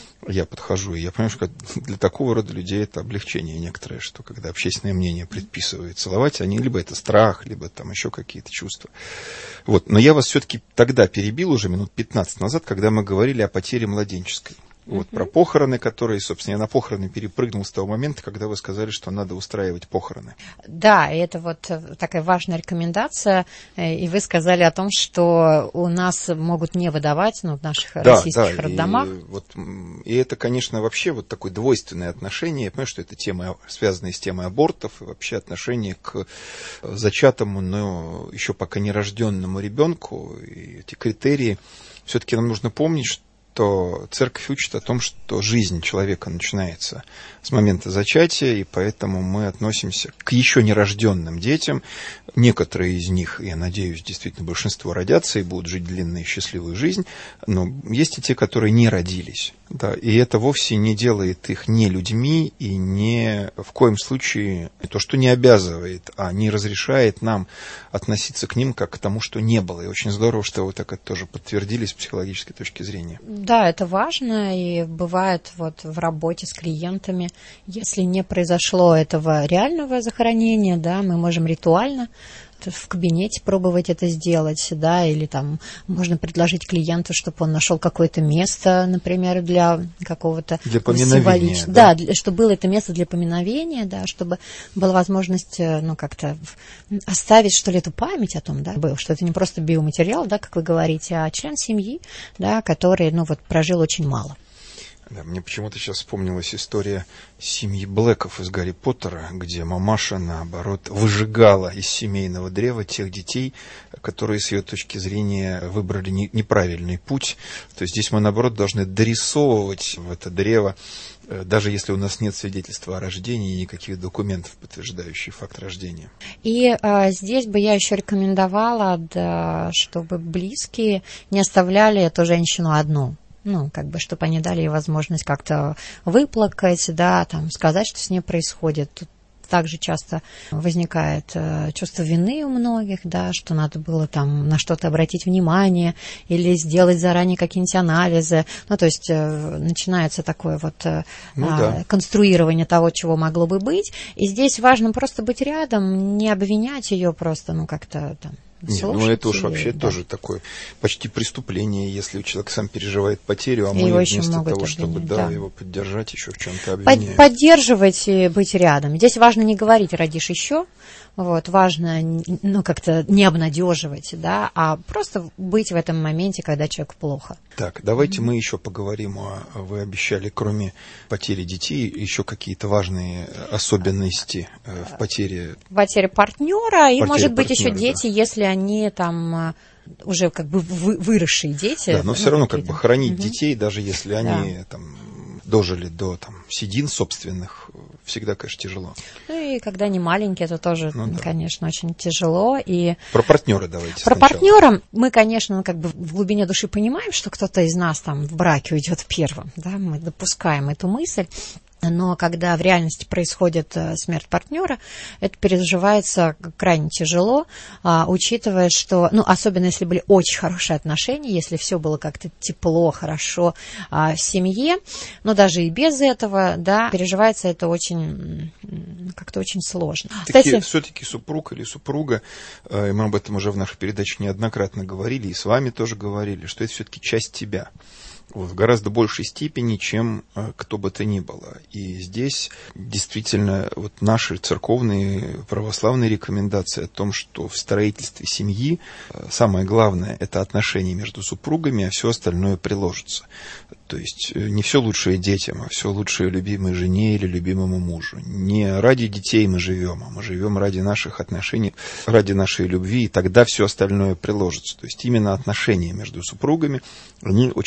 я подхожу, и я понимаю, что для такого рода людей это облегчение некоторое, что когда общественное мнение предписывает целовать, они либо это страх, либо там еще какие-то чувства. Вот. Но я вас все-таки тогда перебил уже минут пятнадцать назад, когда мы говорили о потере младенческой. Вот, uh-huh. Про похороны, которые, собственно, я на похороны перепрыгнул с того момента, когда вы сказали, что надо устраивать похороны. Да, и это вот такая важная рекомендация, и вы сказали о том, что у нас могут не выдавать, ну, в наших да, российских да, роддомах. И, вот, и это, конечно, вообще вот такое двойственное отношение. Я понимаю, что это тема, связанная с темой абортов, и вообще отношение к зачатому, но еще пока нерожденному ребенку. И эти критерии, все-таки нам нужно помнить, что то церковь учит о том, что жизнь человека начинается с момента зачатия, и поэтому мы относимся к еще нерожденным детям. Некоторые из них, я надеюсь, действительно большинство родятся и будут жить длинную и счастливую жизнь, но есть и те, которые не родились. Да, и это вовсе не делает их не людьми и не в коем случае не то, что не обязывает, а не разрешает нам относиться к ним как к тому, что не было. И очень здорово, что вы так это тоже подтвердили с психологической точки зрения. Да, это важно, и бывает вот в работе с клиентами, если не произошло этого реального захоронения, да, мы можем ритуально в кабинете пробовать это сделать, да, или там можно предложить клиенту, чтобы он нашел какое-то место, например, для какого-то для поминовения, да, да, для, чтобы было это место для поминовения, да, чтобы была возможность, ну, как-то оставить, что ли, эту память о том, да, что это не просто биоматериал, да, как вы говорите, а член семьи, да, который, ну, вот прожил очень мало. Да, мне почему-то сейчас вспомнилась история семьи Блэков из «Гарри Поттера», где мамаша, наоборот, выжигала из семейного древа тех детей, которые, с ее точки зрения, выбрали не, неправильный путь. То есть здесь мы, наоборот, должны дорисовывать в это древо, даже если у нас нет свидетельства о рождении и никаких документов, подтверждающих факт рождения. И а, здесь бы я еще рекомендовала, да, чтобы близкие не оставляли эту женщину одну. Ну, как бы, чтобы они дали ей возможность как-то выплакать, да, там, сказать, что с ней происходит. Тут также часто возникает э, чувство вины у многих, да, что надо было там на что-то обратить внимание или сделать заранее какие-нибудь анализы. Ну, то есть э, начинается такое вот э, ну, э, да. конструирование того, чего могло бы быть. И здесь важно просто быть рядом, не обвинять ее просто, ну, как-то там. Нет, ну это уж вообще да. тоже такое почти преступление, если человек сам переживает потерю, а мы вместо того, обвинять, чтобы да, да. его поддержать, еще в чем-то обвиняем. Поддерживать и быть рядом. Здесь важно не говорить «родишь еще», вот, важно, ну, как-то не обнадеживать, да, а просто быть в этом моменте, когда человеку плохо. Так, давайте mm-hmm. мы еще поговорим о, вы обещали, кроме потери детей, еще какие-то важные особенности в потере... Потеря партнера, и, может быть, еще дети, да. если они там... уже как бы выросшие дети. Да, но ну, все равно как бы хоронить угу. детей, даже если они да. там дожили до там, седин собственных, всегда, конечно, тяжело. Ну и когда они маленькие, это тоже, ну, да. конечно, очень тяжело. И про партнера давайте Про сначала. партнера мы, конечно, как бы в глубине души понимаем, что кто-то из нас там в браке уйдет первым. Да? Мы допускаем эту мысль. Но когда в реальности происходит смерть партнера, это переживается крайне тяжело, а, учитывая, что, ну, особенно если были очень хорошие отношения, если все было как-то тепло, хорошо а, в семье, но даже и без этого, да, переживается это очень, как-то очень сложно. Кстати, все-таки супруг или супруга, и мы об этом уже в нашей передаче неоднократно говорили, и с вами тоже говорили, что это все-таки часть тебя. Вот, в гораздо большей степени, чем э, кто бы то ни было. И здесь действительно вот наши церковные православные рекомендации о том, что в строительстве семьи э, самое главное – это отношения между супругами, а все остальное приложится. То есть э, не все лучшее детям, а все лучшее любимой жене или любимому мужу. Не ради детей мы живем, а мы живем ради наших отношений, ради нашей любви, и тогда все остальное приложится. То есть именно отношения между супругами, они очень четко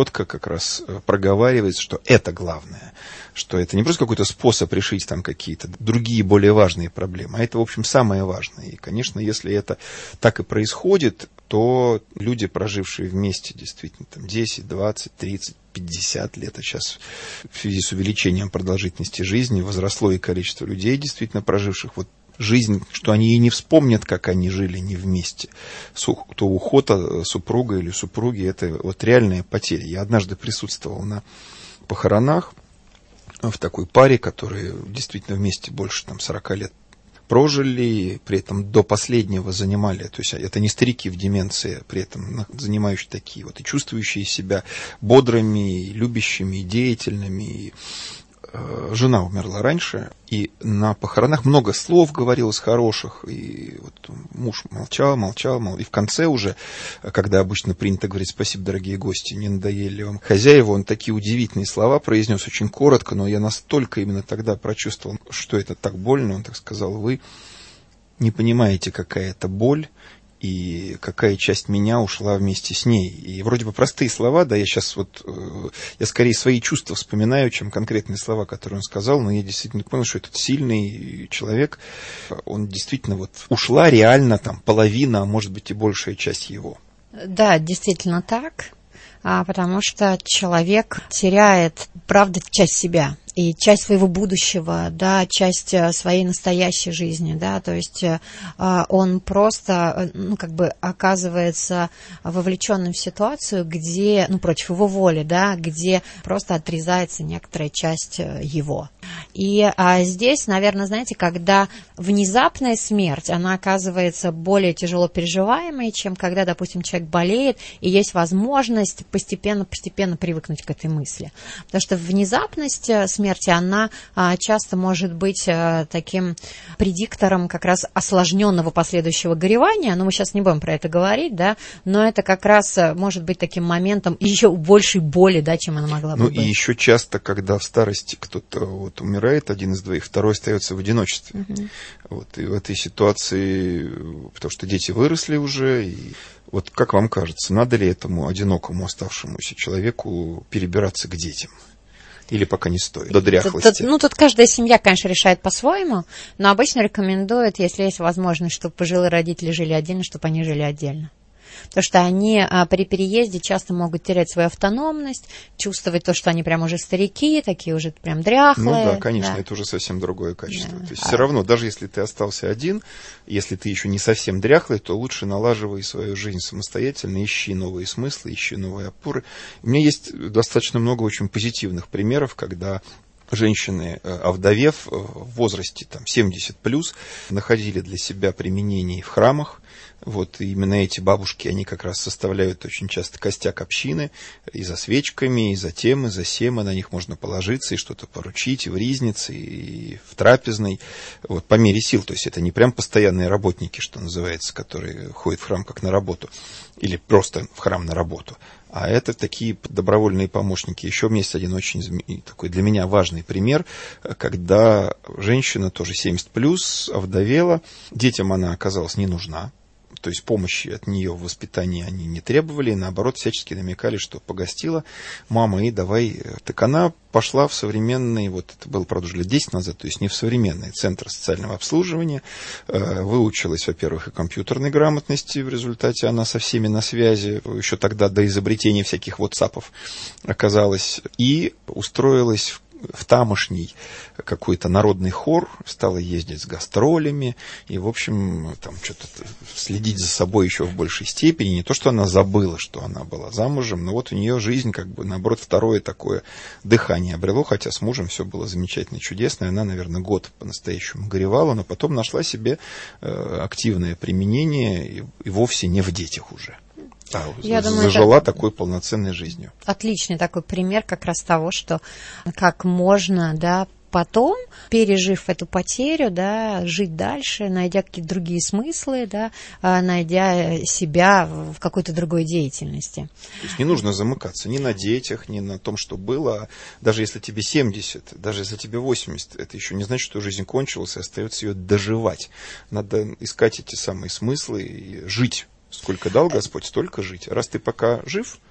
четко как раз проговаривается, что это главное, что это не просто какой-то способ решить там какие-то другие более важные проблемы, а это, в общем, самое важное. И, конечно, если это так и происходит, то люди, прожившие вместе действительно там десять, двадцать, тридцать, пятьдесят лет, а сейчас в связи с увеличением продолжительности жизни возросло и количество людей, действительно проживших вот жизнь, что они и не вспомнят, как они жили не вместе, то уход супруга или супруги – это вот реальная потеря. Я однажды присутствовал на похоронах в такой паре, которые действительно вместе больше там, сорок лет прожили, при этом до последнего занимали, то есть это не старики в деменции, при этом занимающие такие вот и чувствующие себя бодрыми, и любящими, и деятельными. И, э, жена умерла раньше, и на похоронах много слов говорилось хороших, и вот муж молчал, молчал, молчал, и в конце уже, когда обычно принято говорить «спасибо, дорогие гости, не надоели вам хозяева», он такие удивительные слова произнес, очень коротко, но я настолько именно тогда прочувствовал, что это так больно, он так сказал: вы не понимаете, какая это боль, и какая часть меня ушла вместе с ней. И вроде бы простые слова, да, я сейчас вот, я скорее свои чувства вспоминаю, чем конкретные слова, которые он сказал, но я действительно понял, что этот сильный человек, он действительно вот ушла реально там половина, а может быть и большая часть его. Да, действительно так, потому что человек теряет, правда, часть себя. И часть своего будущего, да, часть своей настоящей жизни, да, то есть он просто, ну, как бы оказывается вовлеченным в ситуацию, где, ну, против его воли, да, где просто отрезается некоторая часть его. И а здесь, наверное, знаете, когда внезапная смерть, она оказывается более тяжело переживаемой, чем когда, допустим, человек болеет, и есть возможность постепенно-постепенно привыкнуть к этой мысли. Потому что внезапность смерти, она а, часто может быть а, таким предиктором как раз осложненного последующего горевания, но мы сейчас не будем про это говорить, да, но это как раз а, может быть таким моментом еще большей боли, да, чем она могла бы ну, быть. Ну и еще часто, когда в старости кто-то вот умирает, один из двоих, второй остается в одиночестве. Угу. Вот, и в этой ситуации, потому что дети выросли уже, и вот как вам кажется, надо ли этому одинокому оставшемуся человеку перебираться к детям? Или пока не стоит, до дряхлости? Тут, ну, тут каждая семья, конечно, решает по-своему, но обычно рекомендуют, если есть возможность, чтобы пожилые родители жили отдельно, чтобы они жили отдельно. Потому что они а, при переезде часто могут терять свою автономность, чувствовать то, что они прям уже старики, такие уже прям дряхлые. Ну да, конечно, да. Это уже совсем другое качество. Да. То есть а... все равно, даже если ты остался один, если ты еще не совсем дряхлый, то лучше налаживай свою жизнь самостоятельно, ищи новые смыслы, ищи новые опоры. У меня есть достаточно много очень позитивных примеров, когда женщины, овдовев в возрасте там, семьдесят плюс, находили для себя применение в храмах. Вот, и именно эти бабушки, они как раз составляют очень часто костяк общины, и за свечками, и за тем, и за сем, и на них можно положиться, и что-то поручить, и в ризнице, и в трапезной, вот, по мере сил. То есть это не прям постоянные работники, что называется, которые ходят в храм как на работу, или просто в храм на работу. А это такие добровольные помощники. Еще у меня есть один очень такой для меня важный пример, когда женщина, тоже семьдесят плюс, овдовела, детям она оказалась не нужна. То есть помощи от нее в воспитании они не требовали, наоборот, всячески намекали, что погостила мама, и давай. Так она пошла в современный, вот это было, правда, уже лет десять назад, то есть не в современный центр социального обслуживания, выучилась, во-первых, и компьютерной грамотности, в результате она со всеми на связи, еще тогда до изобретения всяких ватсапов оказалась, и устроилась в в тамошний какой-то народный хор, стала ездить с гастролями и, в общем, там что-то следить за собой еще в большей степени. Не то, что она забыла, что она была замужем, но вот у нее жизнь, как бы, наоборот, второе такое дыхание обрело, хотя с мужем все было замечательно, чудесно, и она, наверное, год по-настоящему горевала, но потом нашла себе э, активное применение и, и вовсе не в детях уже. А, Я зажила думаю, такой полноценной жизнью. Отличный такой пример как раз того, что как можно, да, потом, пережив эту потерю, да, жить дальше, найдя какие-то другие смыслы, да, найдя себя в какой-то другой деятельности. То есть не нужно замыкаться ни на детях, ни на том, что было. Даже если тебе семьдесят, даже если тебе восемьдесят, это еще не значит, что жизнь кончилась, и остается ее доживать. Надо искать эти самые смыслы и жить. Сколько дал Господь, столько жить. Раз ты пока жив,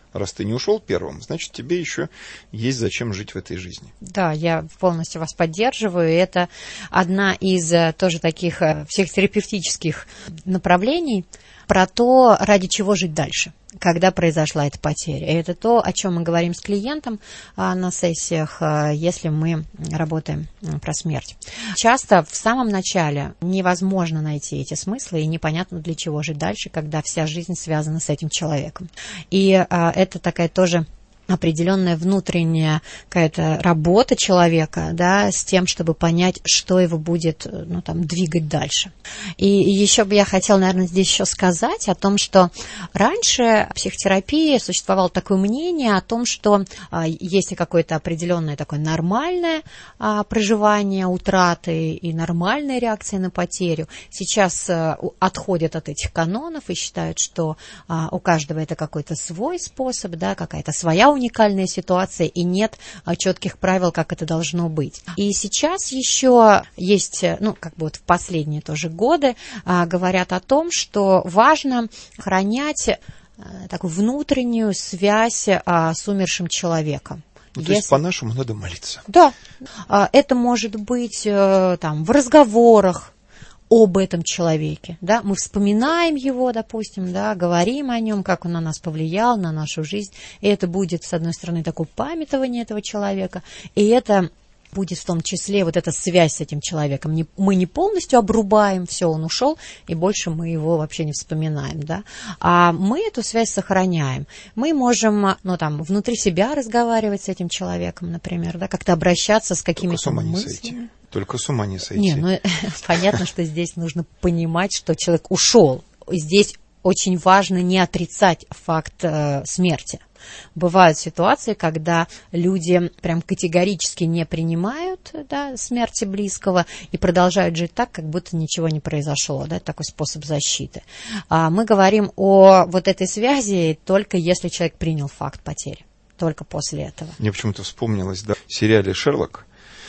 Раз ты не ушел первым, значит, тебе еще есть зачем жить в этой жизни. Да, я полностью вас поддерживаю. Это одна из тоже таких психотерапевтических направлений про то, ради чего жить дальше, когда произошла эта потеря. И это то, о чем мы говорим с клиентом на сессиях, если мы работаем про смерть. Часто в самом начале невозможно найти эти смыслы, и непонятно, для чего жить дальше, когда вся жизнь связана с этим человеком. И это такая тоже определенная внутренняя какая-то работа человека, да, с тем, чтобы понять, что его будет, ну, там, двигать дальше. И еще бы я хотела, наверное, здесь еще сказать о том, что раньше в психотерапии существовало такое мнение о том, что а, есть какое-то определенное такое нормальное а, проживание утраты и нормальная реакция на потерю. Сейчас а, отходят от этих канонов и считают, что а, у каждого это какой-то свой способ, да, какая-то своя уникальная ситуация, и нет а, четких правил, как это должно быть. И сейчас еще есть, ну, как бы вот в последние тоже годы а, говорят о том, что важно хранять а, такую внутреннюю связь а, с умершим человеком. Ну, то Если... есть, по-нашему, надо молиться. Да. А, это может быть а, там, в разговорах об этом человеке, да, мы вспоминаем его, допустим, да, говорим о нем, как он на нас повлиял, на нашу жизнь, и это будет, с одной стороны, такое памятование этого человека, и это будет в том числе вот эта связь с этим человеком. Не, мы не полностью обрубаем, все, он ушел, и больше мы его вообще не вспоминаем, да, а мы эту связь сохраняем. Мы можем, ну, там, внутри себя разговаривать с этим человеком, например, да, как-то обращаться с какими-то мыслями. Только с ума не сойти. Не, ну понятно, что здесь нужно понимать, что человек ушел. Здесь очень важно не отрицать факт э, смерти. Бывают ситуации, когда люди прям категорически не принимают, да, смерти близкого и продолжают жить так, как будто ничего не произошло. Да, это такой способ защиты. А мы говорим о вот этой связи только если человек принял факт потери. Только после этого. Мне почему-то вспомнилось, да, в сериале «Шерлок»,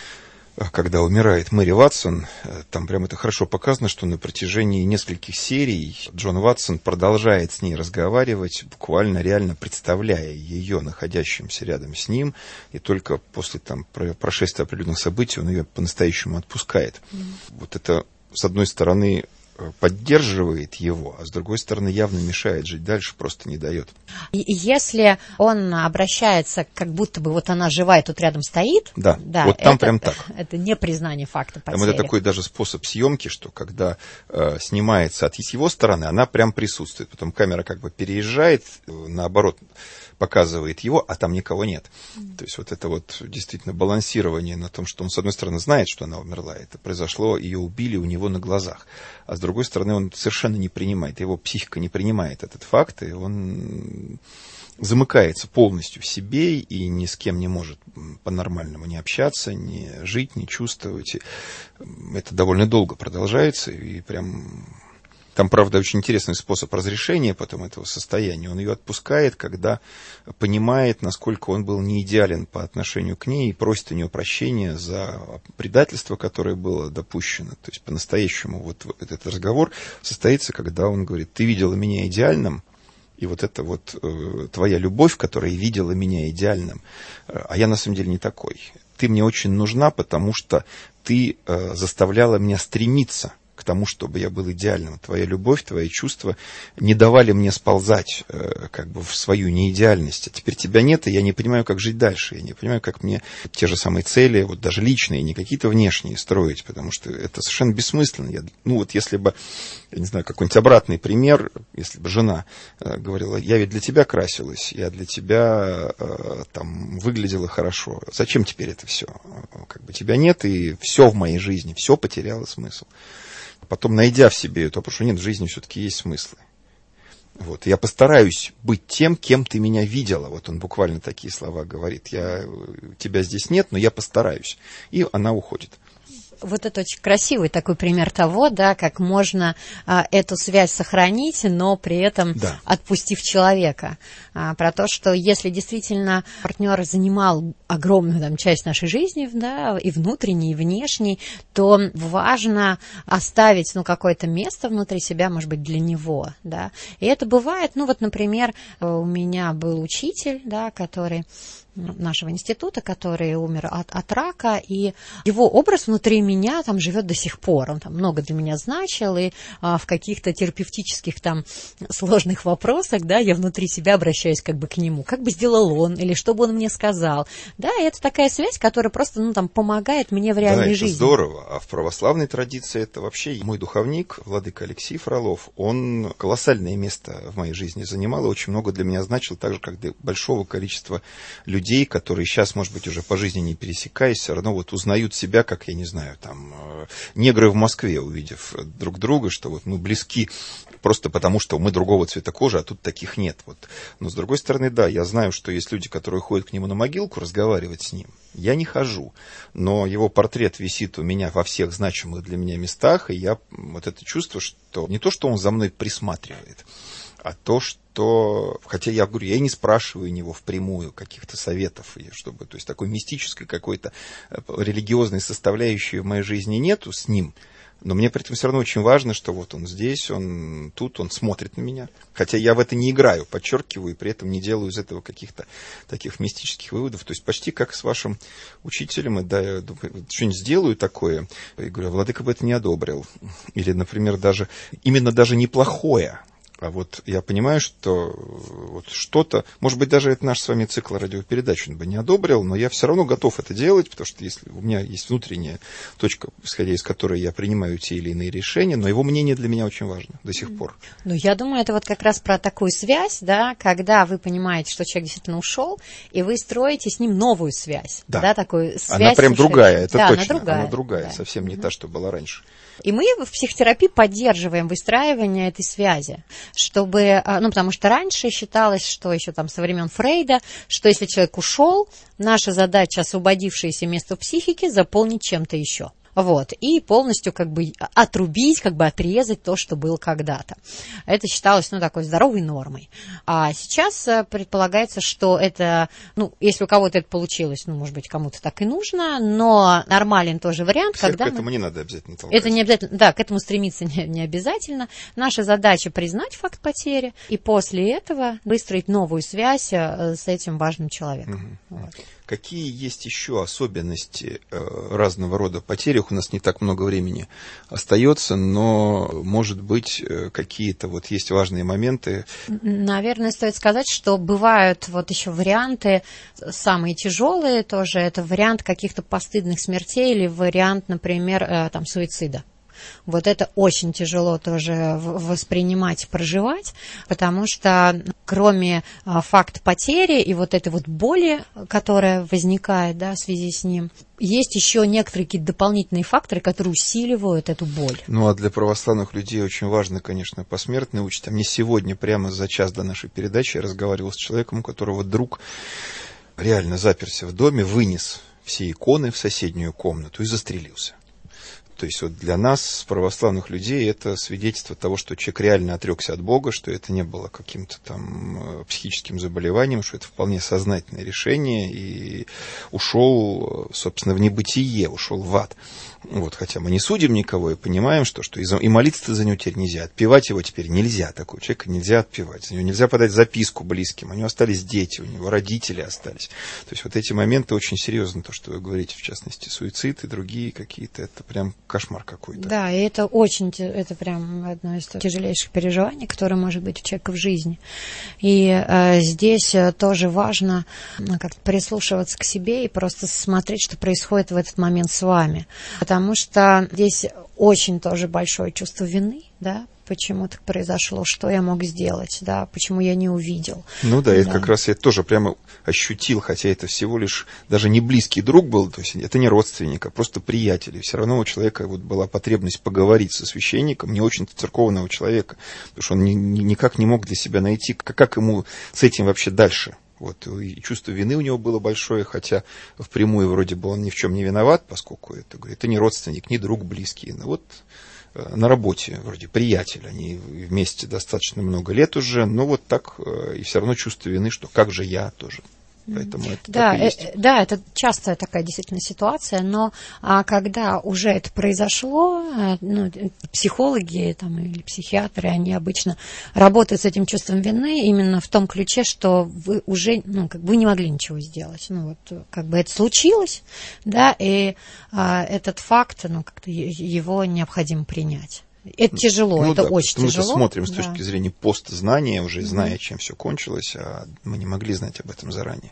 когда умирает Мэри Ватсон, там прям это хорошо показано, что на протяжении нескольких серий Джон Ватсон продолжает с ней разговаривать, буквально реально представляя ее находящимся рядом с ним, и только после там прошествия определенных событий он ее по-настоящему отпускает. Mm. Вот это, с одной стороны, поддерживает его, а с другой стороны явно мешает жить дальше, просто не дает. И если он обращается, как будто бы вот она живая, тут рядом стоит, да, да, вот там это, прям так. Это не признание факта потери. Там это такой даже способ съемки, что когда э, снимается от его стороны, она прям присутствует. Потом камера как бы переезжает, наоборот, показывает его, а там никого нет. Mm. То есть вот это вот действительно балансирование на том, что он, с одной стороны, знает, что она умерла, это произошло, ее убили у него на глазах, а с другой стороны, он совершенно не принимает, его психика не принимает этот факт, и он замыкается полностью в себе и ни с кем не может по-нормальному не общаться, не жить, не чувствовать. И это довольно долго продолжается, и прям... Там, правда, очень интересный способ разрешения потом этого состояния. Он ее отпускает, когда понимает, насколько он был не идеален по отношению к ней, и просит у нее прощения за предательство, которое было допущено. То есть, по-настоящему вот этот разговор состоится, когда он говорит: ты видела меня идеальным, и вот это вот э, твоя любовь, которая видела меня идеальным, а я на самом деле не такой. Ты мне очень нужна, потому что ты э, заставляла меня стремиться к тому, чтобы я был идеальным. Твоя любовь, твои чувства не давали мне сползать э, как бы в свою неидеальность. А теперь тебя нет, и я не понимаю, как жить дальше. Я не понимаю, как мне те же самые цели, вот даже личные, не какие-то внешние, строить, потому что это совершенно бессмысленно. Я, ну вот если бы, я не знаю, какой-нибудь обратный пример, если бы жена э, говорила: я ведь для тебя красилась, я для тебя э, там выглядела хорошо. Зачем теперь это все? Как бы тебя нет, и все в моей жизни, все потеряло смысл. Потом, найдя в себе это, потому что нет, в жизни все-таки есть смыслы. Вот. Я постараюсь быть тем, кем ты меня видела. Вот он буквально такие слова говорит. Я, тебя здесь нет, но я постараюсь. И она уходит. Вот это очень красивый такой пример того, да, как можно а, эту связь сохранить, но при этом да. отпустив человека. А, про то, что если действительно партнер занимал огромную там, часть нашей жизни, да, и внутренней, и внешней, то важно оставить ну, какое-то место внутри себя, может быть, для него. Да. И это бывает, ну вот, например, у меня был учитель, да, который... нашего института, который умер от, от рака, и его образ внутри меня там живет до сих пор. Он там много для меня значил, и а, в каких-то терапевтических там сложных вопросах, да, я внутри себя обращаюсь как бы к нему. Как бы сделал он, или что бы он мне сказал. Да, и это такая связь, которая просто, ну, там, помогает мне в реальной да, жизни. Это здорово. А в православной традиции это вообще мой духовник, владыка Алексей Фролов, он колоссальное место в моей жизни занимал и очень много для меня значил, так же, как для большого количества людей, которые сейчас, может быть, уже по жизни не пересекаясь, все равно вот узнают себя, как, я не знаю, там, негры в Москве, увидев друг друга, что вот мы близки просто потому, что мы другого цвета кожи, а тут таких нет. Вот. Но, с другой стороны, да, я знаю, что есть люди, которые ходят к нему на могилку разговаривать с ним. Я не хожу, но его портрет висит у меня во всех значимых для меня местах, и я вот это чувство, что не то, что он за мной присматривает, а то, что... Хотя я говорю, я и не спрашиваю у него впрямую каких-то советов, чтобы... То есть такой мистической какой-то религиозной составляющей в моей жизни нету с ним. Но мне при этом все равно очень важно, что вот он здесь, он тут, он смотрит на меня. Хотя я в это не играю, подчеркиваю, и при этом не делаю из этого каких-то таких мистических выводов. То есть почти как с вашим учителем, и да, я что-нибудь сделаю такое, и говорю, владыка бы это не одобрил. Или, например, даже именно даже неплохое. А вот я понимаю, что вот что-то, может быть, даже это наш с вами цикл радиопередач он бы не одобрил, но я все равно готов это делать, потому что если у меня есть внутренняя точка, исходя из которой я принимаю те или иные решения, но его мнение для меня очень важно до сих пор. Ну, я думаю, это вот как раз про такую связь, да, когда вы понимаете, что человек действительно ушел, и вы строите с ним новую связь. Да, да такую связь. Она прям другая, это да, точно. Она другая, она другая да. совсем не угу. та, что была раньше. И мы в психотерапии поддерживаем выстраивание этой связи, чтобы, ну, потому что раньше считалось, что еще там со времен Фрейда, что если человек ушел, наша задача, освободившееся место в психике, заполнить чем-то еще. Вот, и полностью как бы отрубить, как бы отрезать то, что было когда-то. Это считалось, ну, такой здоровой нормой. А сейчас предполагается, что это, ну, если у кого-то это получилось, ну, может быть, кому-то так и нужно, но нормален тоже вариант, Всех когда... к этому мы... не надо обязательно толкать. Это не обязательно, да, к этому стремиться не, не обязательно. Наша задача признать факт потери и после этого выстроить новую связь с этим важным человеком. Угу. Вот. Какие есть еще особенности э, разного рода потерь? У нас не так много времени остается, но, может быть, э, какие-то вот есть важные моменты. Наверное, стоит сказать, что бывают вот еще варианты самые тяжелые тоже. Это вариант каких-то постыдных смертей или вариант, например, э, там, суицида. Вот это очень тяжело тоже воспринимать, проживать, потому что кроме факта потери и вот этой вот боли, которая возникает, да, в связи с ним, есть еще некоторые какие-то дополнительные факторы, которые усиливают эту боль. Ну, а для православных людей очень важно, конечно, посмертная участь. А мне сегодня, прямо за час до нашей передачи, я разговаривал с человеком, у которого друг реально заперся в доме, вынес все иконы в соседнюю комнату и застрелился. То есть вот для нас, православных людей, это свидетельство того, что человек реально отрекся от Бога, что это не было каким-то там психическим заболеванием, что это вполне сознательное решение, и ушел, собственно, в небытие, ушел в ад. Вот, хотя мы не судим никого и понимаем, что, что и молиться за него теперь нельзя, отпевать его теперь нельзя, такого человека нельзя отпевать, за него нельзя подать записку близким, у него остались дети, у него родители остались. То есть вот эти моменты очень серьезно, то, что вы говорите, в частности, суицид и другие какие-то, это прям кошмар какой-то. Да, и это очень, это прям одно из тяжелейших переживаний, которое может быть у человека в жизни. И э, здесь тоже важно как-то прислушиваться к себе и просто смотреть, что происходит в этот момент с вами. Потому что здесь очень тоже большое чувство вины, да, почему так произошло, что я мог сделать, да, почему я не увидел. Ну да, да. Это как раз я тоже прямо ощутил, хотя это всего лишь даже не близкий друг был, то есть это не родственник, а просто приятель. И все равно у человека вот была потребность поговорить со священником, не очень церковного человека, потому что он ни, ни, никак не мог для себя найти, как, как ему с этим вообще дальше Вот, и чувство вины у него было большое, хотя впрямую вроде бы он ни в чем не виноват, поскольку это, это не родственник, не друг близкий. Но вот на работе вроде приятель, они вместе достаточно много лет уже, но вот так и все равно чувство вины, что как же я тоже. Поэтому это да, так и есть. Э, да, это частая такая действительно ситуация, но а, когда уже это произошло, а, ну, психологи там, или психиатры, они обычно работают с этим чувством вины именно в том ключе, что вы уже, ну, как бы вы не могли ничего сделать. Ну, вот, как бы это случилось, да, и а, этот факт, ну, как-то его необходимо принять. Это тяжело, ну, это да, очень мы тяжело. Мы смотрим с да. точки зрения постзнания, уже зная, mm-hmm. чем все кончилось, а мы не могли знать об этом заранее.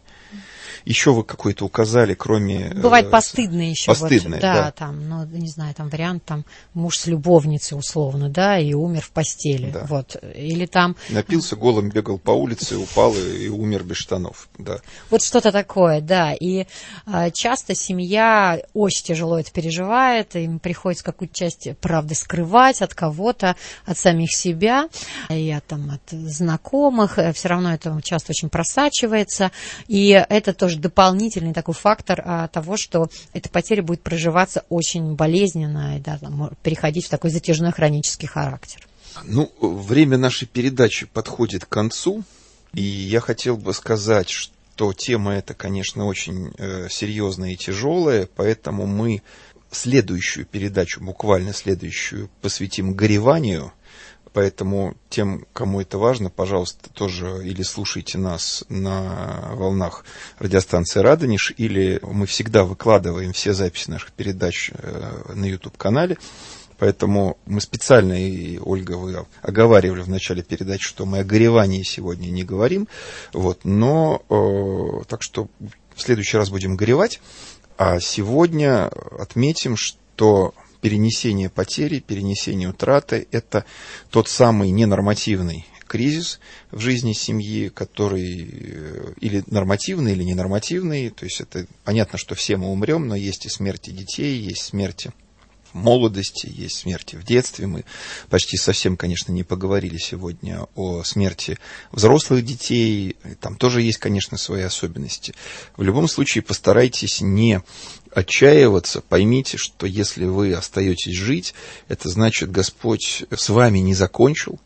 Еще вы какой-то указали, кроме... Бывает постыдно еще. Постыдно, вот, да. Да, там, ну, не знаю, там вариант, там, муж с любовницей условно, да, и умер в постели, да. вот. Или там... Напился, голым бегал по улице, упал и, и умер без штанов, да. Вот что-то такое, да, и а, часто семья очень тяжело это переживает, им приходится какую-то часть правды скрывать от кого-то, от самих себя, и от, там, от знакомых, все равно это часто очень просачивается, и это тоже дополнительный такой фактор а, того, что эта потеря будет проживаться очень болезненно и да, там, переходить в такой затяжной хронический характер. Ну, время нашей передачи подходит к концу, и я хотел бы сказать, что тема эта, конечно, очень э, серьезная и тяжелая, поэтому мы следующую передачу, буквально следующую, посвятим гореванию. Поэтому тем, кому это важно, пожалуйста, тоже или слушайте нас на волнах радиостанции «Радонеж», или мы всегда выкладываем все записи наших передач на YouTube-канале. Поэтому мы специально, и, Ольга, вы оговаривали в начале передачи, что мы о горевании сегодня не говорим. Вот, но э, так что в следующий раз будем горевать. А сегодня отметим, что... перенесение потери, перенесение утраты – это тот самый ненормативный кризис в жизни семьи, который или нормативный, или ненормативный. То есть это понятно, что все мы умрем, но есть и смерти детей, есть смерти в молодости, есть смерти в детстве. Мы почти совсем, конечно, не поговорили сегодня о смерти взрослых детей. Там тоже есть, конечно, свои особенности. В любом случае постарайтесь не отчаиваться, поймите, что если вы остаетесь жить, это значит, Господь с вами не закончил,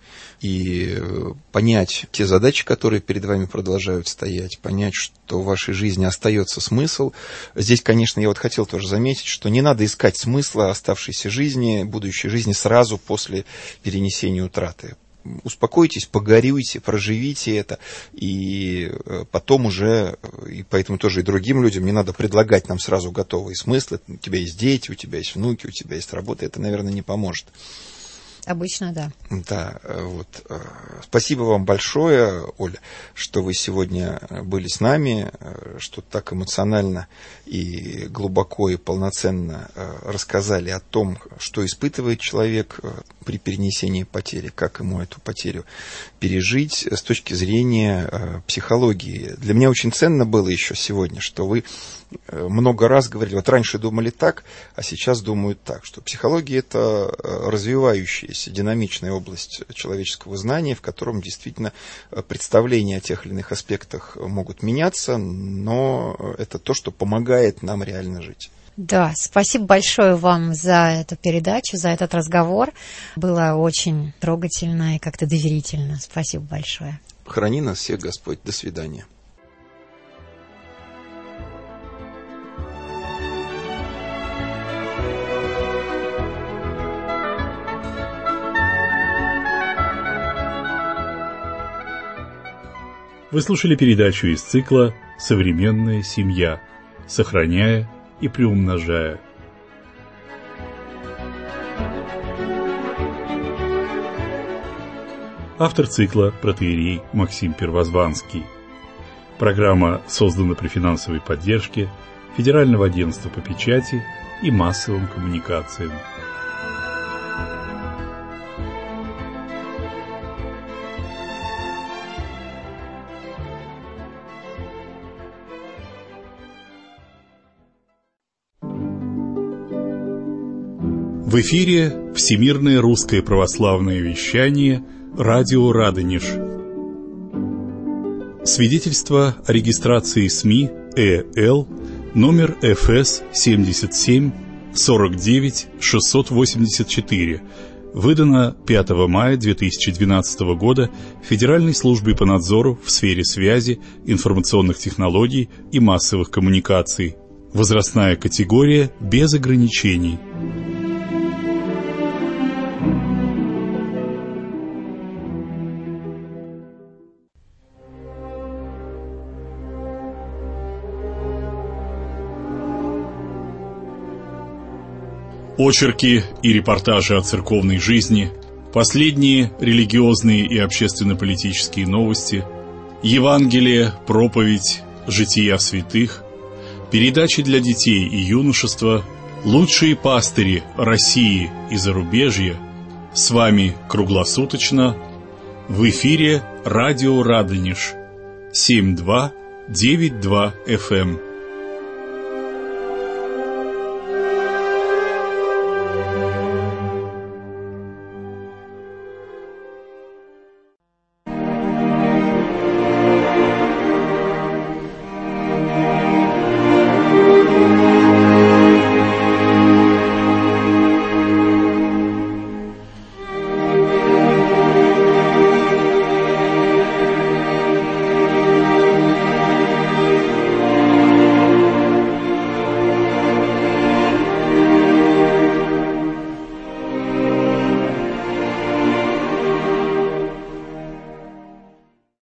и понять те задачи, которые перед вами продолжают стоять, понять, что в вашей жизни остается смысл. Здесь, конечно, я вот хотел тоже заметить, что не надо искать смысла оставшейся жизни, будущей жизни сразу после перенесения утраты. Успокойтесь, погорюйте, проживите это, и потом уже, и поэтому тоже и другим людям не надо предлагать нам сразу готовые смыслы. У тебя есть дети, у тебя есть внуки, у тебя есть работа, это, наверное, не поможет. Обычно, да. Да, вот. Спасибо вам большое, Оля, что вы сегодня были с нами, что так эмоционально и глубоко и полноценно рассказали о том, что испытывает человек при перенесении потери, как ему эту потерю пережить с точки зрения психологии. Для меня очень ценно было еще сегодня, что вы много раз говорили, вот раньше думали так, а сейчас думают так, что психология – это развивающаяся, динамичная область человеческого знания, в котором действительно представления о тех или иных аспектах могут меняться, но это то, что помогает нам реально жить. Да, спасибо большое вам за эту передачу, за этот разговор. Было очень трогательно и как-то доверительно. Спасибо большое. Храни нас всех Господь. До свидания. Вы слушали передачу из цикла «Современная семья. Сохраняя и приумножая». Автор цикла протоиерей Максим Первозванский. Программа создана при финансовой поддержке Федерального агентства по печати и массовым коммуникациям. В эфире Всемирное русское православное вещание «Радио Радонеж». Свидетельство о регистрации СМИ ЭЛ номер эф эс семьдесят семь сорок девять шестьсот восемьдесят четыре, выдано пятого мая две тысячи двенадцатого года Федеральной службой по надзору в сфере связи, информационных технологий и массовых коммуникаций. Возрастная категория без ограничений. Очерки и репортажи о церковной жизни, последние религиозные и общественно-политические новости, Евангелие, проповедь, жития святых, передачи для детей и юношества, лучшие пастыри России и зарубежья. С вами круглосуточно в эфире радио Радонеж семьдесят два девять два эф эм.